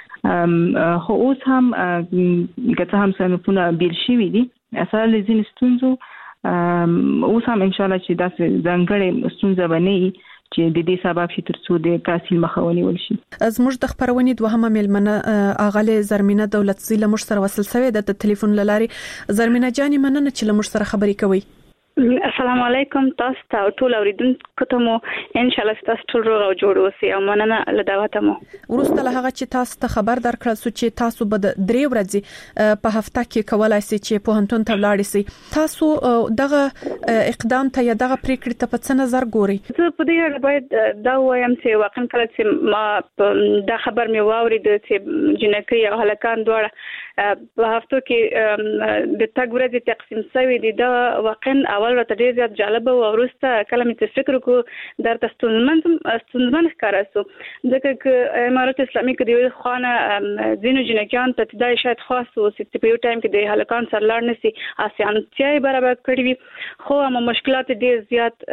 [SPEAKER 4] خو اوس هم کته هم صنفونه بیل شوي دي اصلا لزین ستونزو اوس هم ان شاء الله چې داسې ځانګړې ستونزه بنئ چې د دې سبب شي ترڅو د تحصیل مخاوني ولشي.
[SPEAKER 7] زموږ د خبرونې دوهمه ملمنه اغاله زرمینه دولت زی له مشر وصل سوي د ټلیفون لاري. زرمینه جاني مننه چې له مشر سره خبرې کوي.
[SPEAKER 3] السلام علیکم تاسو ته ټول اوریدونکو ته مو ان شاء الله تاسو ټول روغ او جوړ اوسئ او مننه له دعوت مو.
[SPEAKER 7] ورسته له هغه چې تاسو ته خبر درکړل سو چې تاسو به د درې ورځې په هفته کې کولای شئ چې په هنتون ته ولاړ شئ. تاسو دغه اقدام ته یا دغه پریکړې ته په څه نظر ګورئ؟
[SPEAKER 3] زه په دې اړه باید دا وایم چې واقعا کله چې ما دا خبر مې واورید چې جنکۍ او هلکان دواړه په هفتو کې د تګ ورځې تقسیم شوی دي. دا واقعا اول راته ډیر زیات جالب او ورسته کله مې فکر وکړ درته ستونزمن ستونزمن ښکارا سو ځکه چې امارات اسلامي کې د خوانه زینو جنکیان ته د شاید خاص او چې په یو ټایم کې د هلکان سره لاړ نسی اسانتیاي برابر کړی وي خو هم مشکلات ډیر زیات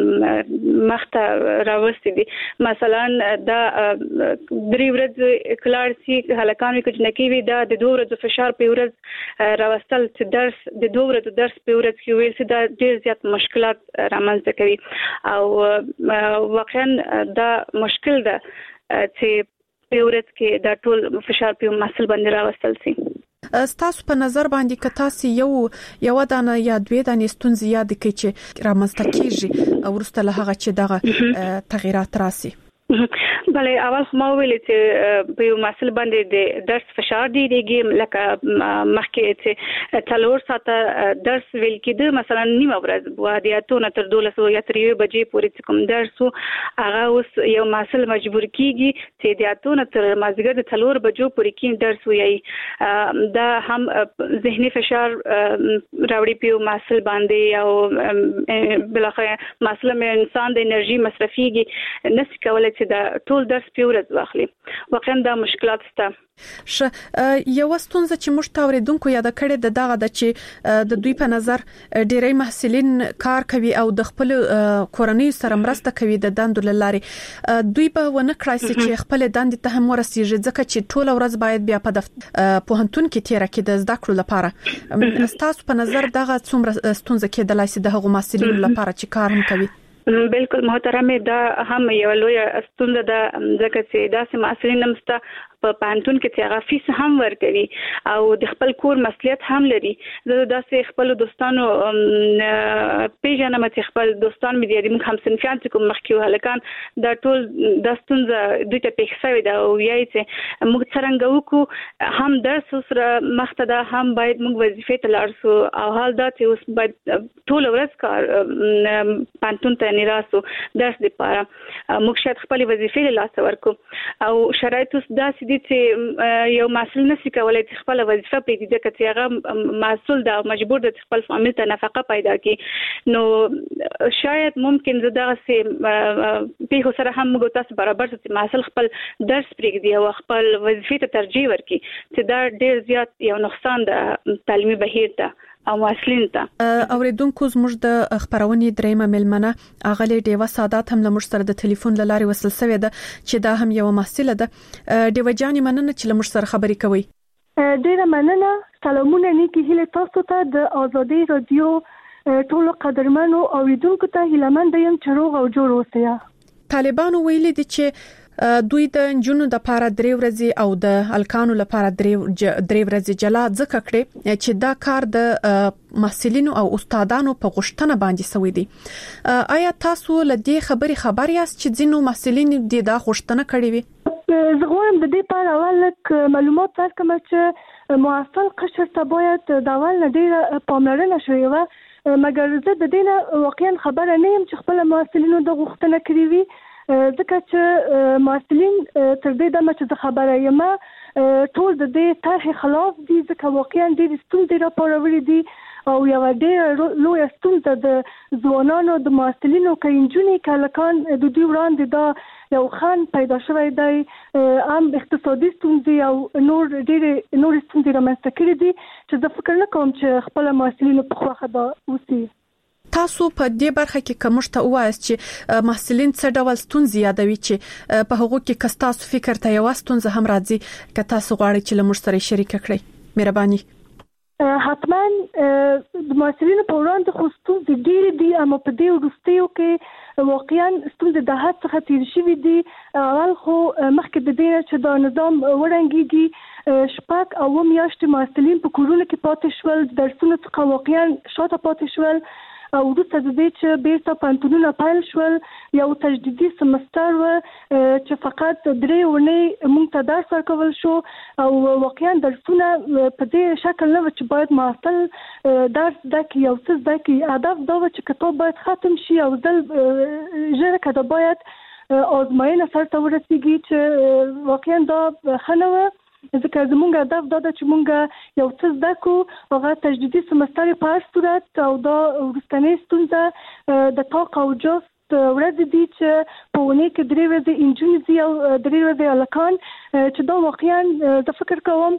[SPEAKER 3] مخته راوستي دي. مثلا دا درې ورځې کلار سي هلکان کې جنکی وي دا د دوه د فشار په ورځ راوستل چې درس د دوه ورځې درس په ورځ کې ویل چې دا ډیر زیات مشکلات رامنځته کوي او واقعا دا مشکل ده چې په ورځ کې دا ټول فشار په مسل باندې راوستل شي.
[SPEAKER 7] ستاسو په نظر باندې که تاسو یو یو دانه یا دوه دانې ستونزې یاد کړئ چې رامنځته کیږي او ورسته له هغه چې دغه تغیرات راسي؟
[SPEAKER 3] بله اول خو ما ویل چې په یو مسل باندې د درس فشار ډیریږي لکه مخکې چې څلور ساعته درس ویل کېده مثلا نیمه ورځ و د اتو تر دولس یا تر یو بجې پورې کوم درس هغه اوس یو مسل مجبور کیږي چې د اتو تر مازیګر د څلور بجو پورې کې درس وایي. دا هم ذهني فشار راوړي په یو مسل باندې او بلخره مسله مې انسان د انرژي مصرفيږي نس کولای چې دا ټول درس په ورځ واخلي. واقعا دا مشکلات شته.
[SPEAKER 7] ش یو ستونزه چې موږ تاوریدونکو یاد کړې د دغه د چې د دوی په نظر ډېری محصلین کار کوي او د خپل کورنۍ سره مرسته کوي د دندو لاري دوی به ونه کړای چې خپل دند ته هم ورسیږي ځکه چې ټول ورځ باید بیا په پوهنتون کې تیر کړي د زده کړو لپاره. تاسو په نظر دغه څومره ستونزه کې د لاسي د هغو محصلینو لپاره چې کار هم کوي؟
[SPEAKER 3] بالکل محترمه دا هم یو لوی ستونزه ده ځکه چې داسې محصلین نمسته په پانتون کې چې هغه فیس هم ورکوي او د خپل کور مسؤلیت هم لري. زه داسې خپل دوستانو پیژنم چې خپل دوستان مې دي موږ هم صنفیان چې کوم مخکې هلکان دا ټول د ستونزه دوی ته پېښ شوې ده او یای چې موږ څنګه وکړو هم درس سره مخته ده هم باید موږ وظیفې ته لاړ شو او حال دا چې اوس باید ټول ورځ کار پانتون ته نه راسو درس لپاره موږ شاید خپل وظیفې له لاس ورکو او شرایط اوس داسې دي چې یو مسؤل نشي کولای چې خپل وظیفه پرېږدي چې هغه مسؤل ده او مجبور ده خپل فامیل ته نفقه پیدا کړي. نو شاید ممکن زه دغه سي په سره هم موږ تاسو برابر چې مسؤل خپل درس پرېږدي او خپل وظیفې ته ترجیح ورکړي چې دا ډېر زیات یو نقصان ده تعلیمي بهیر ته او مسلین ته.
[SPEAKER 7] اوریدونکو زموږ د خبرونې دریمه ملمنه اغلی ډیوه سادات هم لمر سره د ټلیفون لاري وصل شوې ده چې دا هم یو مسله ده. ډیوه جانې مننه چې لمر سره خبرې کوي.
[SPEAKER 8] ډیره مننه. سلامونه نیکی هیله تاسو ته د آزادي رادیو ټول قدرمنو اوریدونکو ته هیلمن یم چې روغ او جوړ اوسئ.
[SPEAKER 7] طالبانو ویلي دي چې دوی د جنونو د لپاره درې ورځې او د الکانو لپاره درې درې ورځې جلا ځکه کړي چې دا کار د محصلینو او استادانو په غوښتنه باندې سوی دی. آیا تاسو له دې خبرې خبر یاست چې ځینو محصلین د دا غوښتنه کړې وي؟
[SPEAKER 8] زه غواړم د دې په اړه اول معلومات ورکړم چې معاصر قشر ته باید د اول نه ډیره پاملرنه شوې وه مګر زه د دې نه واقعا خبره نه یم چې خپل محصلینو د غوښتنه کړې وي ځکه چې محصلین تر دې دمه چې خبره یم ټول د دې طرح خلاف دي ځکه واقعا ډېر ستونزې راپارولې دي او یو ډېر لوی ستونزه د ځوانانو د محصلینو کینجونی کلکان د دوی وړاندې دا یو خان پیدا شوی دی عام اقتصادي ستونزې او نور ډېر نور ستونزې رامنځته کړې دي چې زه فکر نه کوم چې خپل محصلینو په خوښه ده اوسي.
[SPEAKER 7] تاسو په دې برخه کې کومشته وایست چې محصلین څه ډول ستونزې یادوي چې په هغه کې کستاسو فکر ته یو ستونزه هم راځي که تاسو غواړئ چې لمر سره شریک کړئ؟ مهرباني.
[SPEAKER 8] حتما د محصلینو په وړاندې خو ستونزې ډېرې دي اما په دې وروستیو کې واقعا ستونزې د حد څخه تیر شوي دي. اول خو مخکې د دې چې دا نظام ورنګېږي شپږ اوه میاشتې محصلین په کورونو کې پاتې شول درسونو څخه واقعا شاته پاتې شول او وروسته د دې چې بیرته پوهنتونونه پیل شول یو تجدیدي سمستر و چې فقط درې اونۍ موږ ته درس ورکول شو او واقعا درسونه په دې شکل نه و چې باید معاصل درس زده کړي او څه زده کړي. هدف دا و چې کتاب باید ختم شي او ځل ژر که دا باید آزموینه سرته ورسیږي چې واقعا دا ښه نه وه ځکه زمونږ هدف دا ده چې مونږ یو څه زده کړو هغه تجدیدي سمستر په هر صورت او دا وروستنۍ ستونزه د طاق او جست ورځې دي چې په اونۍ کې درې ورځې نجونې دي او درې ورځې هلکان چې دا واقعا زه فکر کوم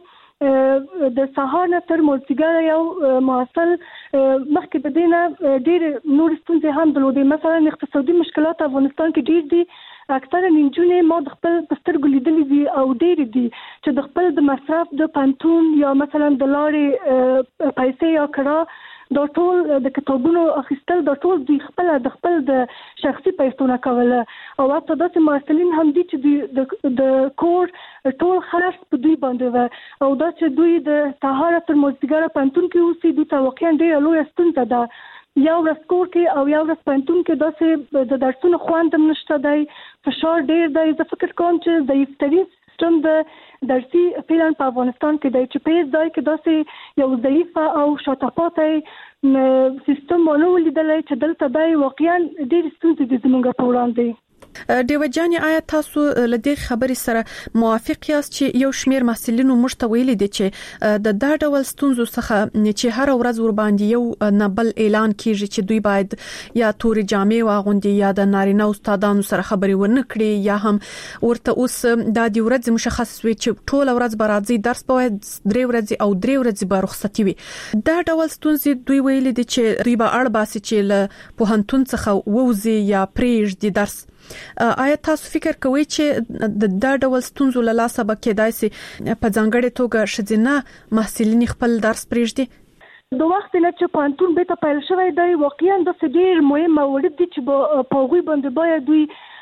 [SPEAKER 8] د سهار نه تر مازدیګره یو معاصل مخکې د دې نه ډېرې نورې ستونزې هم درلودې. مثلا اقتصادي مشکلات افغانستان کې ډېر دي. اکثره نجونې ما د خپل په سترګو لیدلې دي او ډېرې دي چې د خپل د مصرف د پانتون یا مثلا د لارې پیسې یا کرا دا ټول د کتابونو اخیستل دا ټول دوی خپل د خپل د شخصي پیسو نه کوله او حتی داسې محصلین هم دي چې د کور ټول خرڅ په دوی باندې و او دا چې دوی د سهار تر مازدیګره پانتون کې اوسي دوی ته واقعا ډېره لویه ستونزه ده. یو ورځ کور کې او یو ورځ پوهنتون کې داسې د درسونو خوند هم نشته دی فشار ډېر دی. زه فکر کوم چې ضعیفترین سیستم د درسي فعلا په افغانستان کې دی چې په هېڅ ځای کې داسې یو ضعیفه او شاته پاتې سیستم ونه ولیدلی چې دلته دی واقعا ډېرې ستونزې دي زموږ په وړاندې.
[SPEAKER 7] ډیوه جانې آیا تاسو له دې خبرې سره موافق یاست چې یو شمیر محصلینو موږ ته ویلي دي چې د دا ډول ستونزو څخه چې هر ورځ ور باندې یو نبل اعلان کیږي چې دوی باید یا توري جامې واغوندي یا د نارینه استادانو سره خبرې ونه کړي یا هم ورته اوس د دې ورځ مشخص وي چې ټول ورځ برازي درس باید درې ورځې او درې ورځې به رخصتي وي. دا ډول ستونزې دوی ویلي دي چې دوی به اړ باسي چې له پوهنتون څخه ووزي یا پریږدي درس. آیا تاسو فکر کوئ چې د دا ډول ستونزو له لاسه به کېدای شي په ځانګړې توګه ښځینه محصلین خپل درس پریږدي؟
[SPEAKER 8] د وخت نه چې پوهنتون بیرته پیل شوی دی واقعا د ډېر مهم موارد دي چې په هغوی باندې باید دوی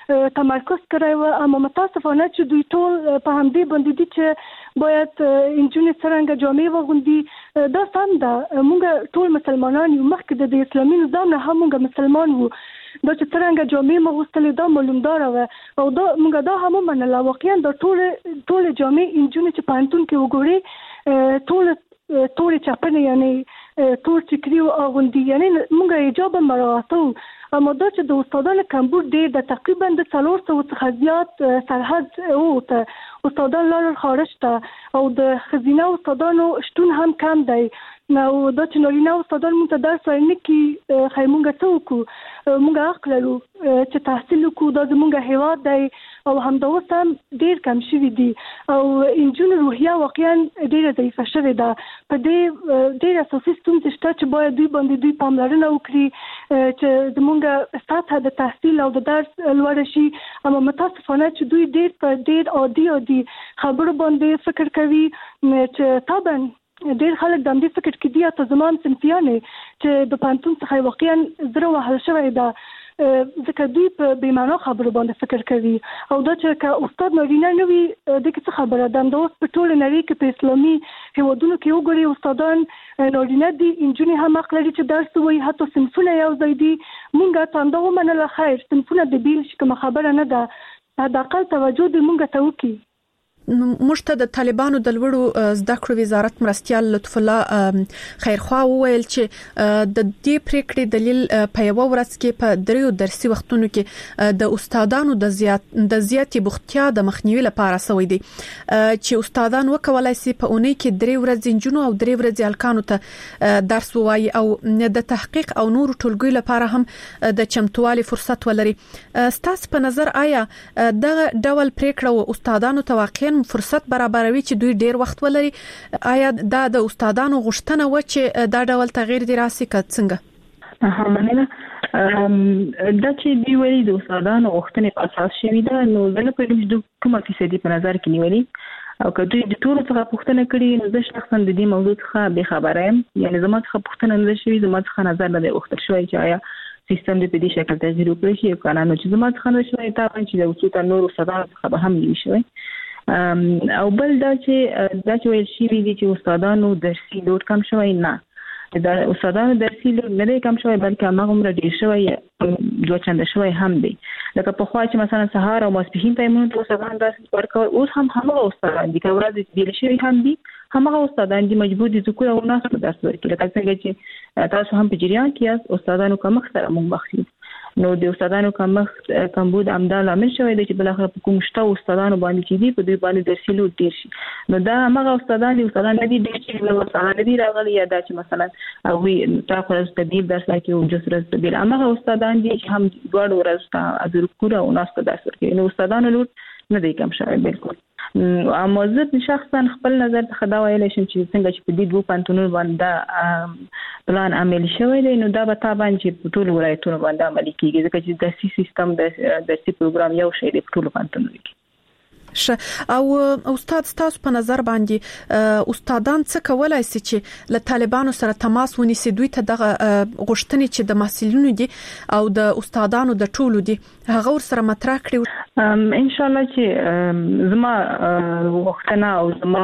[SPEAKER 8] تمرکز کړی و، اما متاسفانه چې دوی ټول په همدې باندې دي چې باید انجونې څرنګه جامې واغوندي. دا سم ده، موږ ټول مسلمانان یو، مخکې د اسلامي نظام نه هم موږ مسلمان وو. دا چې څرنګه جامې مغوستلې دا معلومدار و او دا موږ دا هم منله. واقعا دا ټول ټول جامې انجونې چې پانتون کې وګوري ټول ټول چاپنه یعنی ټول چکري او اغوندي، یعنی موږ حجاب مراعاتو. اما دا چې د استادانو کمبود ډېر د تقریبا د څلور سوه څخه زیات سرحد او ته استادان لارل خارج ته او د خزینه استادانو شتون هم کم دی. نو دا چې نارینه استادان موږ ته درس وایي نه کي خی موږ څه وکړو، موږ حق لرو چې تحصیل وکړو، دا زموږ هیواد دی او همدا اوس هم ډېر کم شوي دي او انجونو روحیه واقعا ډېره ضعیفه شوې ده. په دې ډېر اساسي ستونزې شته چې باید دوی باندې دوی پاملرنه وکړي چې زموږ سطحه د تحصیل او د درس لوړه شي. اما متاسفانه چې دوی ډېر په ډېر عادي عادي خبرو باندې فکر کوي چې طبعا ډېر خلک د همدې فکر کې دي حتی زما هم صنفیانې چې د پوهنتون څخه واقعا زړه وهل شوی ده ځکه دوی په بېمعنا خبرو باندې فکر کوي. او دا چې که استاد نارینه نه وي دې کې څه خبره ده؟ همدا اوس په ټوله نړۍ کې په اسلامي هېوادونو کې وګورئ استادان نارینه دي، نجونې هم حق لري چې درس ووایي، حتی صنفونه یو ځای دي. موږ ته همدا ومنله خیر صنفونه د بیل شي کومه خبره نه ده، حداقل توجه دې موږ ته وکړي.
[SPEAKER 7] موږ ته د طالبانو د لوړو زده کړو وزارت مرستيال لطف الله خیرخوا وویل چې د دې پریکړې دلیل په یو ورځ کې په دریو درسي وختونو کې د استادانو د زیات د زیاتې بوختیا د مخنیوي لپاره سوی دی چې استادان وکولای شي په اونۍ کې درې ورځې جنونو او درې ورځې الکانو ته درس ووایي او د تحقیق او نور ټولګي لپاره هم د چمتووالي فرصت ولري. ستاسو په نظر آیا دغه ډول پریکړه استادانو ته واقعا فرصت برابروي چې دوی ډیر وخت ولري؟ آیا دا د استادانو غوښتنه و چې دا ډول تغییر دی راسي که څنګه؟
[SPEAKER 4] ها مننه. دا چې دی ویلي د استادانو غوښتنې په اساس شوی دا نو زه په دې د کومه فیصدي په نظر کې نیولې او که دوی د ټولو څخه پوښتنه کړي نو زه شخصا د دې موضوع څخه بې خبره یم. یعنی زما څخه پوښتنه نه شوې، زما څخه نظر نه دی غوښتل شوی چې آیا سیستم دې په دې شکل تغییر وکړي شي کنه. نو چې زما څخه نه شوی تا باندې د وڅوتا نور استادانو څخه به هم نیوي شوی. او بل دا چې دا چې ویل شي دي چې استادانو درسي لوډ کم شوی، نه دا استادانو درسي لوډ نه دی کم شوی بلکې هغه عمر ډیر شوی، دوه چنده شوی هم دی. لکه په خوا چې مثلا سهار او ماسپښین ټایمونو ته استادان درس ورکول، اوس هم هغه استادان دي که ورځ بیل شوی هم دي، همغه استادان دي مجبور دي چې کوم ناس په درس ورکړي. لکه څنګه چې تاسو هم په جریان کې یاست استادانو کوم سره موږ مخ یو. نو د استادانو کمښت کمبود عمدا لامل شوی دی چې بل اخر په کوم شته استادانو باندې چې دی په دوی باندې درسي لوډ ډیر شي. نو دا هغه استادان دي استادان نه دي چې له استادان دي راغلي یا دا چې مثلا او تاسو ورځ ته دی درس راکې او جس ورځ ته دی هغه استادان دي چې هم ډوړ ورځ ته اذر کوره او ناس ته درس ورکوي. نو استادانو لوډ نه دی کم شوی بالکل. اما زه شخصا خپل نظر ته خدا ویل شم چې څنګه چې په دې دوه پانتونونو باندې پلان عمل شوی دی نو دا به تابع چې ټول ولایتونو باندې عملي کیږي ځکه چې د سی سیستم د درسي پروګرام یو شی دی په ټول پانتونونو کې.
[SPEAKER 7] ش او استاد تاسو په نظر باندې استادان څه کولای شي چې له طالبانو سره تماس ونیسي، دوی ته دغه غوښتنې چې د محصلینو دي او د استادانو د ټولو دي هغه ور سره مطرح کړي؟
[SPEAKER 4] ان شاء الله چې زما غوښتنه او زما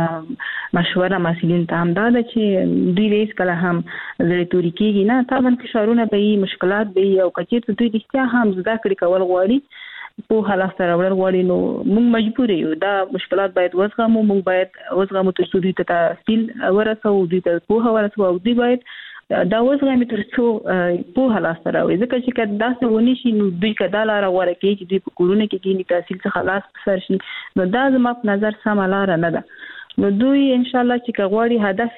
[SPEAKER 4] مشوره محصلین ته هم دا ده چې دوی هیڅ کله هم زړه توري کېږي نه، طبعا فشارونه به وي، مشکلات به وي او کچېرته دوی رښتیا هم زده کړې کول غواړي په حالت سره ورور غواړي نو موږ مجبور یو دا مشکلات باید وزغمو، موږ باید وزغمو تر څو دوی ته تحصیل ورسو، دوی ته پوهه ورسو او دوی باید دا وزغمو تر څو په حالت سره وي ځکه چې کله داسې ونی شي نو دوی کدا لار غوړه کوي چې دوی په کورونه کې کېنی تحصیل څخه خلاص سر شي. نو دا زما په نظر سم لار نه ده. نو دوی ان شاء الله چې کغواړي هدف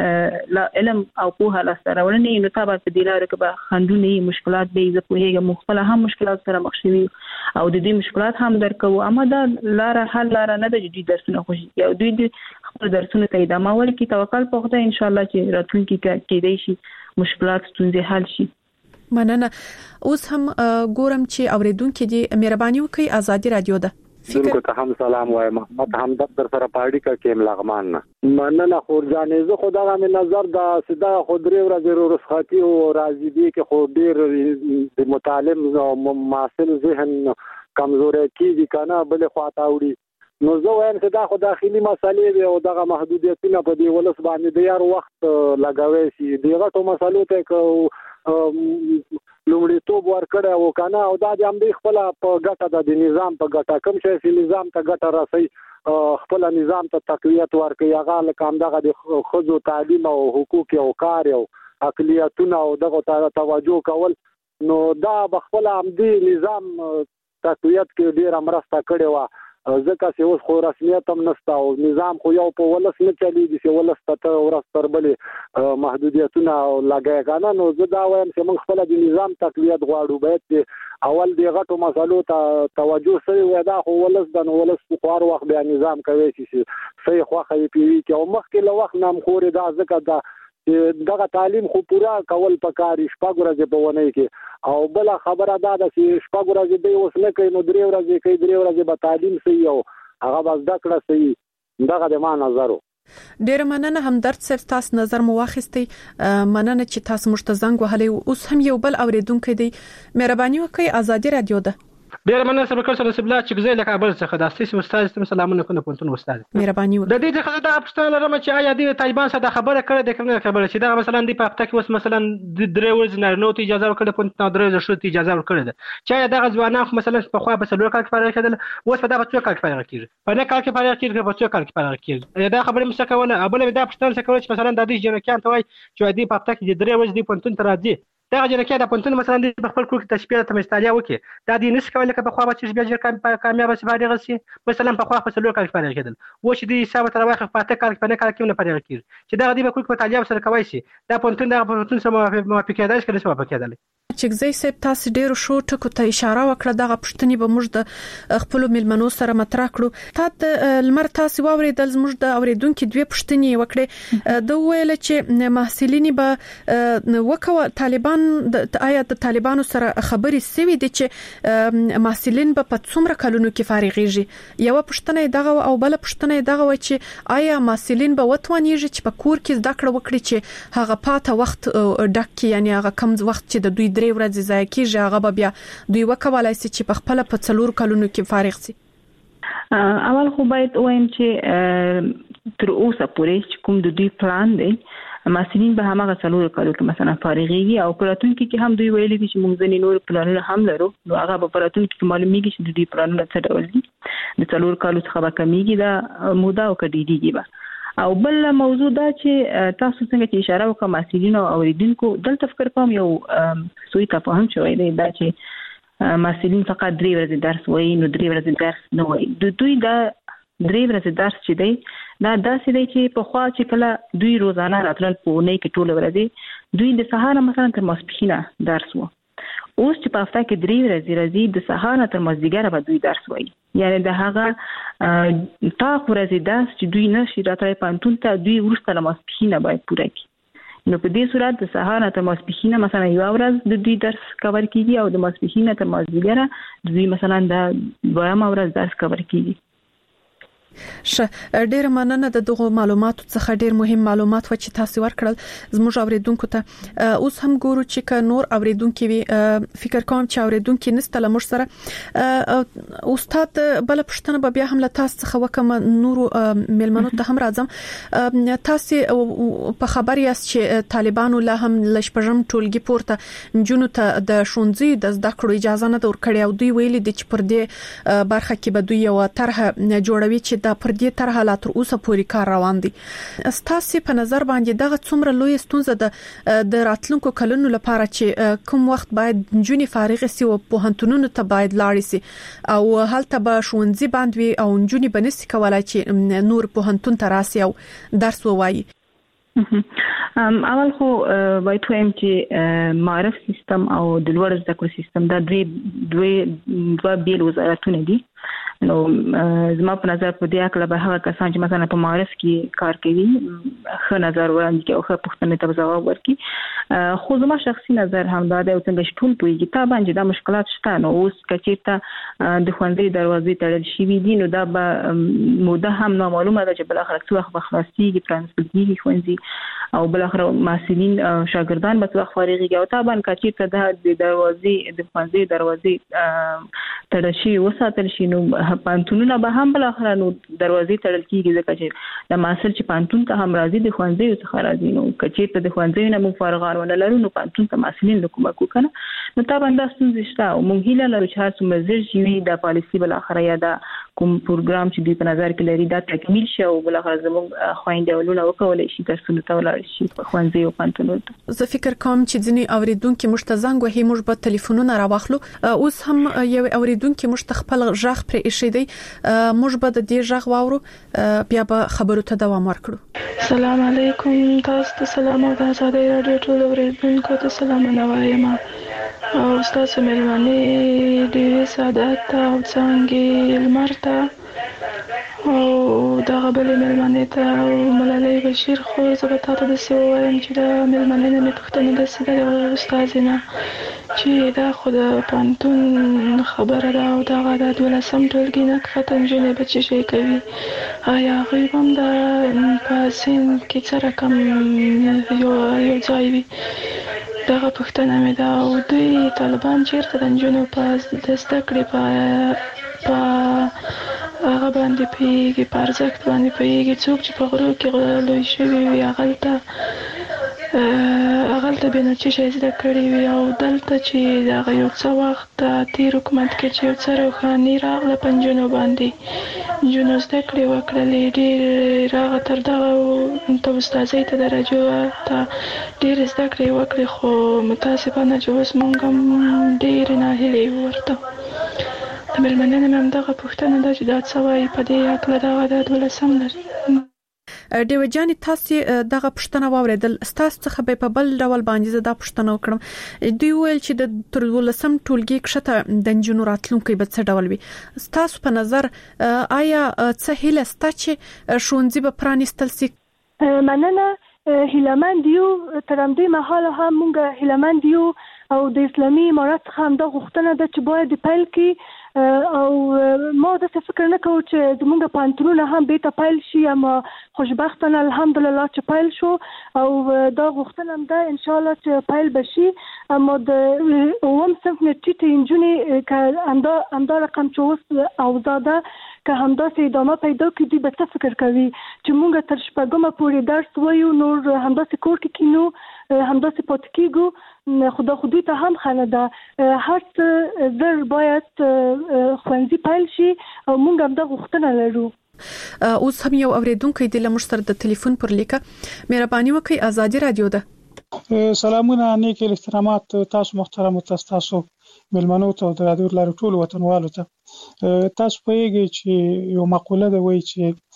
[SPEAKER 4] یې علم او پوهه لاسته راوړنه نو تابع په دې لار کې به خندونه مشکلات به زه پوهیږم مختلف هم مشکلات سره مخ شوي او د دې مشکلات هم درکو. اما دا لار حل لار نه ده چې دوی درسونه خوشي او دوی د خپل درسونه ته ادامه ورکړي، توکل په خدای ان شاء الله چې راتلونکي کې کېدای شي مشکلات ستونزې حل شي.
[SPEAKER 7] مننه. اوس هم ګورم چې اوریدونکو دي مهرباني وکړئ، آزادي رادیو ده
[SPEAKER 5] دغه ته هم سلام وایم. محمد همدرد در سره پاړی کا کېم لغمان نه مننه خورجانې زه خدای مې نظر دا سدا خودري ورځ رخصتي او راځي دي کې خو ډیر د متعلم او معاصر ذهن کمزوري کیږي کنه بل خواته وړي. نو زه وایم چې دا خو داخلي مسالې دي او دغه محدودیتونه په دې ولس باندې د یار وخت لګاوي شي. دغه ټول مسالو ته کو لومړیتوب ورکړی او کنه او دا د همدې خپل په ګټه د نظام په ګټه کوم شي چې نظام ته ګټه راسي خپل نظام ته تقویت ورکړي. هغه لکه همدغه د ښځو تعلیم او حقوق او کار او اقلیتونه او دغه ته توجه کول. نو دا بخپل همدې نظام تقویت کې ډېره مرسته کړې وه. ځکه چې اوس خو رسمیت هم نشته او نظام خو یو په ولس نه چلیږي چې ولس ته ورځ تر بلې محدودیتونه لګوي کنه. نو زه دا وایم چې موږ خپله د نظام تقویت غواړو. باید چې اول د غټو مسلو ته توجه شوی وای. دا خو ولس د نو ولس په هر وخت بیا نظام کوي چې صحیح خوښه یې پیوي کې او مخکې له وخت نه هم خورې دا ځکه دا دغه تعلیم خو پورا کول پکاري شپږ ورځې په ونې کې. او بل خبره دا ده چې شپږ ورځې دی اوس نه کوي نو درې ورځې کوي. درې ورځې به تعلیم صحیح او هغه به زده کړه صحیح. دغه د ما نظر و.
[SPEAKER 7] ډیر مننه همدرد صاحب تاسو نظر مو واخیستي. مننه چې تاسو موږ ته زنګ وهلی. اوس هم یو بل اوریدونکو دی. مهرباني وکړئ ازادي رادیو ده.
[SPEAKER 10] ډیر مننه سره کول سره سبلا چې گزای لکه ابل څخه د اساس استاد ستم سلامونه کوم پونتون استاد.
[SPEAKER 7] مهرباني وکړئ. د
[SPEAKER 10] دې څخه دا پښتنه لرم چې آیا د طالبان سره خبره کړې ده کومه خبره چې دا مثلا د پخته کې اوس مثلا د درې ورځې نه نو ته اجازه ورکړه پونتون درې ورځې شو ته اجازه ورکړه ده چې آیا د غزوانه مثلا په خو په سلوک کې فارغ کېدل اوس په دا په څو کال کې فارغ کېږي په نه کال کې فارغ کېږي په څو کال کې فارغ کېږي. دا خبره مشه کوله ابل دا پښتنه څخه کوي چې مثلا د دې جنکیان ته وای چې د پخته کې درې ورځې د پونتون تر راځي دا جنکه د پونتون مثلا د خپل کور کې تشبیه ته مستالیا وکي. دا د نس کول لکه په خو به چې بیا جر کامیاب شي فارغ شي مثلا په خو په سلوک کې فارغ کېدل و چې د حساب تر واخ په اته کال کې نه کال کې نه فارغ کېږي چې دا د په کور په تعلیم سره کوي شي. دا پونتون د پونتون سره موافقه ده چې کله موافقه ده.
[SPEAKER 7] چګزی صاحب تاسو ډیرو شو ټکو ته اشاره وکړه. دغه پښتني به موږ د خپل ملمنو سره مطرح کړو. تا د لمر تاسو واوریدل موږ د اوریدونکو دوه پښتني وکړي. د ویل چې محصلین به وکوه طالبان د آیا د طالبانو سره خبرې سوي دي چې محصلین به په څومره کلونو کې فارغيږي. یو پښتنه دغه او بل پښتنه دغه و چې آیا محصلین به وتوانیږي چې په کور کې زده کړه وکړي چې هغه پاته وخت ډک یعنی هغه کم وخت چې د دوی درې ورځې ځای کېږي هغه به بیا دوی وکولای شي چې په خپل په څلور کلونو کې فارغ شي.
[SPEAKER 4] اول خو باید وایم چې تر اوسه پورې چې کوم د دوی پلان دی محصلین به همغه څلور کالو کې مثلا فارغيږي او پراتونکو کې هم دوی ویلي دي چې موږ ځنې نور پلانونه هم لرو. نو هغه په پراتونکو کې معلومیږي چې دوی پلانونه څه ډول دي. د څلور کالو څخه به کمیږي دا موده او کډیږي به. او بل موضوع دا چې تاسو څنګه چې اشاره وکړه محصلین او اوریدونکو دلته فکر کوم یو سوء تفاهم شوی دی دا چې محصلین فقط درې ورځې درس وایي نو درې ورځې درس نه وایي. د دوی دا درې ورځې درس چې دی دا داسې دی چې په خوا چې کله دوی روزانه راتلل په اونۍ کې ټول ورځې دوی د سهار مثلا تر ماسپښینه درس وو. اوس چې په هفته کې درې ورځې راځي د سهار تر مازدیګره به دوی درس وایي. یعنی د هغه تا ورځې درس چې دوی نشي راتلای پانتون ته دوی ورسته له ماسپښینه باید پوره کړي. نو په دې صورت د سهار تر ماسپښینه مثلا یو ورځ د دوی درس کور کیږي او د ماسپښینه تر مازدیګره دوی مثلا د دویم ورځ درس کور کیږي.
[SPEAKER 7] ش ډیر مننه د دغه معلوماتو څخه ډیر مهم معلومات و چې تاسو ورکړل زموږ اوریدونکو ته. اوس هم ګورو چې ک نور اوریدونکو وي فکر کوم چې اوریدونکو نست له موږ سره استاد بل پښتنه به بیا هم له تاسو څخه وکم نور ملمنو ته هم راځم. تاسو په خبر یاست چې طالبانو له هم لشپږم ټولګي پورته جنونو ته د شونځي د زده کړو اجازه نه ورکړي او دوی ویلي دي چې پر دې برخه کې به دوی یو طرح جوړوي چې د پر دې طرح لا تر اوسه پورې کار روان دي. ستاسو په نظر باندې دغه څومره لوی ستونزه د د راتلونکو کلونو لپاره چې کوم وخت باید جونی فارغ سي او په هنتونونو ته باید لاړ سي او هلته به شونځي باندې او جونی بنسي کولای چې نور په هنتون ته راسي او درس ووایي.
[SPEAKER 4] اول خو باید وایم چې معرف سیستم او د لوړ زده کړو سیستم دا دوی دوی دوه بیل وزارتونه دي. نو زما په نظر په دې اړه به هغه کسان چې مثلا په معرف کې کار کوي ښه نظر وړاندې کوي او ښه پوښتنې ته ځواب ورکړي. خو زما شخصي نظر هم دا دی چې څنګه ټول پوهیږي طبعا چې دا مشکلات شته، نو اوس کچېته د ښوونځي دروازې تړل شوي دي نو دا به موده هم نامعلومه ده چې بل اخر څه وخت به خلاصيږي پرانسپل کېږي ښوونځي او بل اخر محصلین شاګردان به څه وخت فارغيږي او طبعا کچېته دا د دروازې د ښوونځي دروازې تړل شي وساتل شي نو پانتونونه به هم بل اخر نو دروازې تړل کېږي ځکه چې د محصل چې پانتون ته هم راځي د ښوونځي څخه راځي نو کچېته د ښوونځي نه مو فارغان ونه لرو نو پانتون ته محصلین د کومه کو کنه نو طبعا دا ستونزې شته او موږ هیله لرو چې هر څومره ژر شي دا پالیسي بل اخر یا دا کوم پروګرام چې دوی په نظر کې لري دا تکمیل شي او بل اخر زموږ خويندې ولونه وکولای شي درسونه ته ولاړ شي په ښوونځي او پانتونونو ته.
[SPEAKER 7] زه فکر کوم چې ځینې اوریدونکو مشت زنګ وهي موږ په ټلیفونونو راوخلو اوس هم یو اوریدونکو مشت خپل ژغ پر ایښی دی موږ به د دې ژغ واورو بیا به خبرو ته دوام ورکړو.
[SPEAKER 11] السلام علیکم، تاسو ته سلام او د آزادۍ رادیو ټول اوریدونکو ته سلامونه وایم او تاسو مېلمانه ډېر سعادت او څنګه لمرته او دا غبل مېلمانه ته ملالۍ بشیر خو زه به تاسو د سی وایم چې دا مېلمانه نه پښتنه د سیده استادینه چې دا خو د پانتون خبره ده او دا غدا د ولسم ټولګي نه ختم جنې بچی شي کوي آیا غیبم دا پاسین کې څه رقم یو یو ځای وي دغه پښتنه مې دا او دوی طالبان چیرته د جنو پاس د زده کړې په په هغه باندې پیږي په ارزښت باندې پیږي څوک چې په غرو کې لوی شوي وي هغلته هغلته به نو چې شي زده کړې وي او دلته چې دغه یو څه وخت تیر حکومت کې چې یو څه روښاني راغله په نجونو باندې نجونو زده کړې وکړلې ډېر راغه تر دغه ته استادۍ ته درجو ته ډېر زده کړې وکړې خو متاسفانه چې اوس موږ هم ډېرې ناهیلې ورته د مېلمنې نه مې همدغه پوښتنه ده چې دا څه وایي په دې هکله دغه د دولسم
[SPEAKER 7] ډیوه جانې تاسو دغه پښتنه واوریدل ستاسو څخه به په بل ډول باندې زه دا پښتنه وکړم دوی ویل چې د تر دولسم ټولګي کښته د انجنونو راتلونکي به څه ډول وي ستاسو په نظر آیا څه هیله ستا چې ښوونځي به پرانیستل شي؟
[SPEAKER 8] مننه هیلمند یو تر همدې مهاله هم موږ هیلمند یو او د اسلامي امارات څخه هم دا غوښتنه ده چې باید د پیل کې او ما د فکر نه کوم چې زموږ پانتونونه هم به ته پیل شي اما خوشبختانه الحمدلله چې پیل شو او دا غوښتنه هم ده ان شاء الله چې پیل بشي اما د اوم صنف نه ټیټ انجونی که همدا همدا رقم چې اوس اوزاده که همداسې ادامه پیدا کړي دوی به څه فکر کوي چې موږ تر شپږمه پورې درس وایو نور همداسې کور کې کینو همداسې پاتې کېږو خدا خودی ته هم خنه ده هر څه زر باید ښوونځي پیل شي او موږ هم دا غوښتنه لرو.
[SPEAKER 7] اوس هم یو اوریدونکو د لمر سره د ټلیفون پر لیکه مهرباني وکړئ آزادي رادیو ده.
[SPEAKER 12] سلامونه نیک احترامات تاسو محترم تاسو ملمنو ته د رادیو لارو ټول وطنوالو ته تاسو پوهیږئ چې یو مقوله ده وایي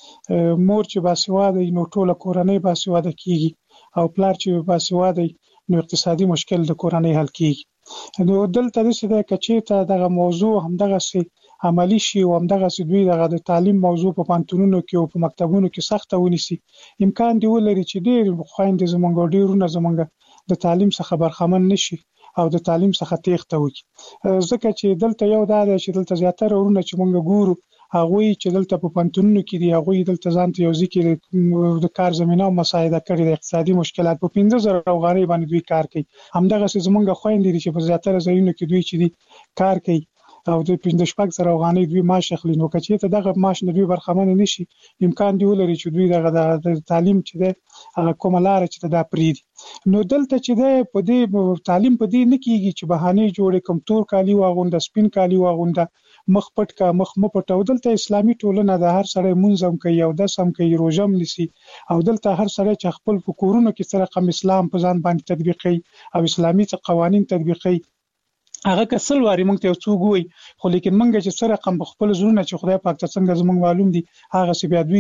[SPEAKER 12] چې مور چې باسواده نو ټول کورنۍ باسواده کیږي او پلار چې باسواده نو اقتصادي مشکل د کورنۍ حل کیږي نو دلته د څه د کچې دغه موضوع همدغه سي عملی شي او همدغه سي دوی دغه د تعلیم موضوع په پانتونونو کې او په مکتبونو کې سخته ونیسي امکان دی ولري چې ډېر خويندې زمونږ ډېرونه زمونږ د تعلیم څخه برخمن نشي او د تعلیم څخه تېښته وکړي ځکه چې دلته یو دا دی چې دلته زیاتره ورونه چې مونږ ګورو هغه چې دلته په پانتونونو کې دی هغه دلته ځان ته یو ځکه د کار زمينه او مساعده کړي د اقتصادي مشکلات په پنځه زره افغانۍ باندې دوی کار کوي همدغه زمونږ خويندې چې په زیاتره ځایونو کې دوی چې دی کار کوي او د پنځه شپږ زره افغانۍ دوی معاش اخلي نو کچې ته دغه معاش نه دوی برخمن نشي امکان دی ولري چې دوی دغه د تعلیم چې دی هغه کومه لار چې دا پریدي نو دلته چې دی په دې تعلیم په دې نه کیږي چې بهانه جوړې کم تور کالی واغونده سپین کالی واغونده مخ پټ کا مخ م پټو دلته اسلامي ټولنه د هر سره منظم کوي او د سم کوي روزم نسی او دلته هر سره چې خپل فکرونو کې سره قم اسلام په ځان باندې تطبیقي او اسلامي قوانين تطبیقي هغه کسل واري مونږ ته څو ګوي خو لیکن مونږ چې سره قم خپل زړونه چې خدای پاک ته څنګه زمونږ معلوم دي هغه سی بیا دوی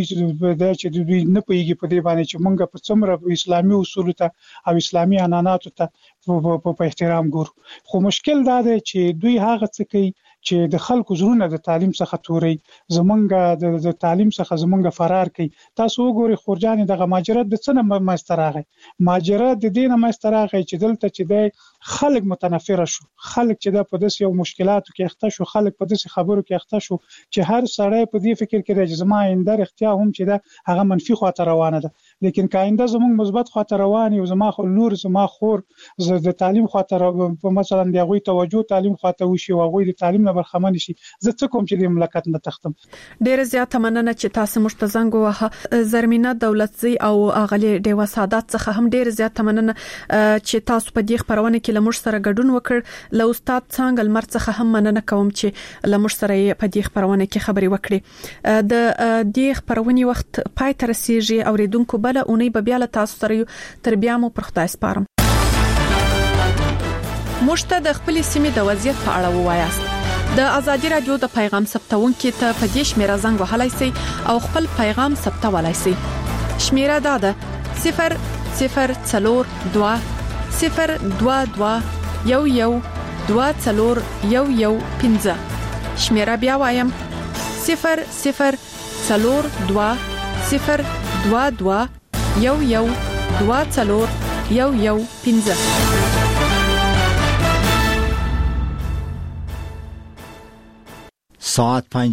[SPEAKER 12] چې دوی نه پیږي په دې باندې چې مونږ په څومره اسلامي اصول ته او اسلامي عنعنات ته په احترام ګورو خو مشکل دا دی چې دوی هغه څه کوي چې د خلکو زړونه د تعلیم څخه توري زمونږ د تعلیم څخه زمونږ فرار کوي. تاسو وګورئ خورجان دغه ماجرات د څه نه مستراغي ماجرات د دینه مستراغي چې دلته چې د خلک متنفر شو، خلک چې د په داسې یو مشکلاتو کې اخته شو، خلک په داسې خبرو کې اخته شو چې هر سړی په دې فکر کې دی چې زما آینده اختیار هم چې دا هغه منفي خواته روانه ده. لیکن کاینده زموږ مثبت خواته روان یو زما خو نور زما خور ز د تعلیم خواته په مثلا دی غوي توجه تعلیم خواته وشي او غوي د تعلیم نه برخمن شي. زه څه کوم چې د مملکت نه تختم.
[SPEAKER 7] ډیر زیات مننه چې تاسو مشتزنګ وه زرمینه دولتزی او اغلی ډیوا سعادت څخه هم ډیر زیات مننه چې تاسو په دې خبرونه کې لمر سره ګډون وکړ. له استاد څنګه لمر څخه هم مننه کوم چې لمر سره په دې خبرونه کې خبري وکړي. د دې خبرونې وخت پای تر رسیږي او ریدونکو بل اونۍ به بیا له تاسو سره تر بیا مو پر خدای سپارم. مشته د خپل سیمې د وضعیت په اړه ووایاست. د ازادي رادیو د پیغام ثبتونکو ته په دې شمیره زنګ وهلای شئ او خپل پیغام ثبتولای شئ. شمیره دا ده صفر صفر څلور دوه صفر دوه دوه یو یو دوه څلور یو یو پنځه. شمیره بیا وایم صفر صفر څلور دوه صفر دوه دوه یو یو دوه څلور یو یو پنځه.
[SPEAKER 9] ساعت پنج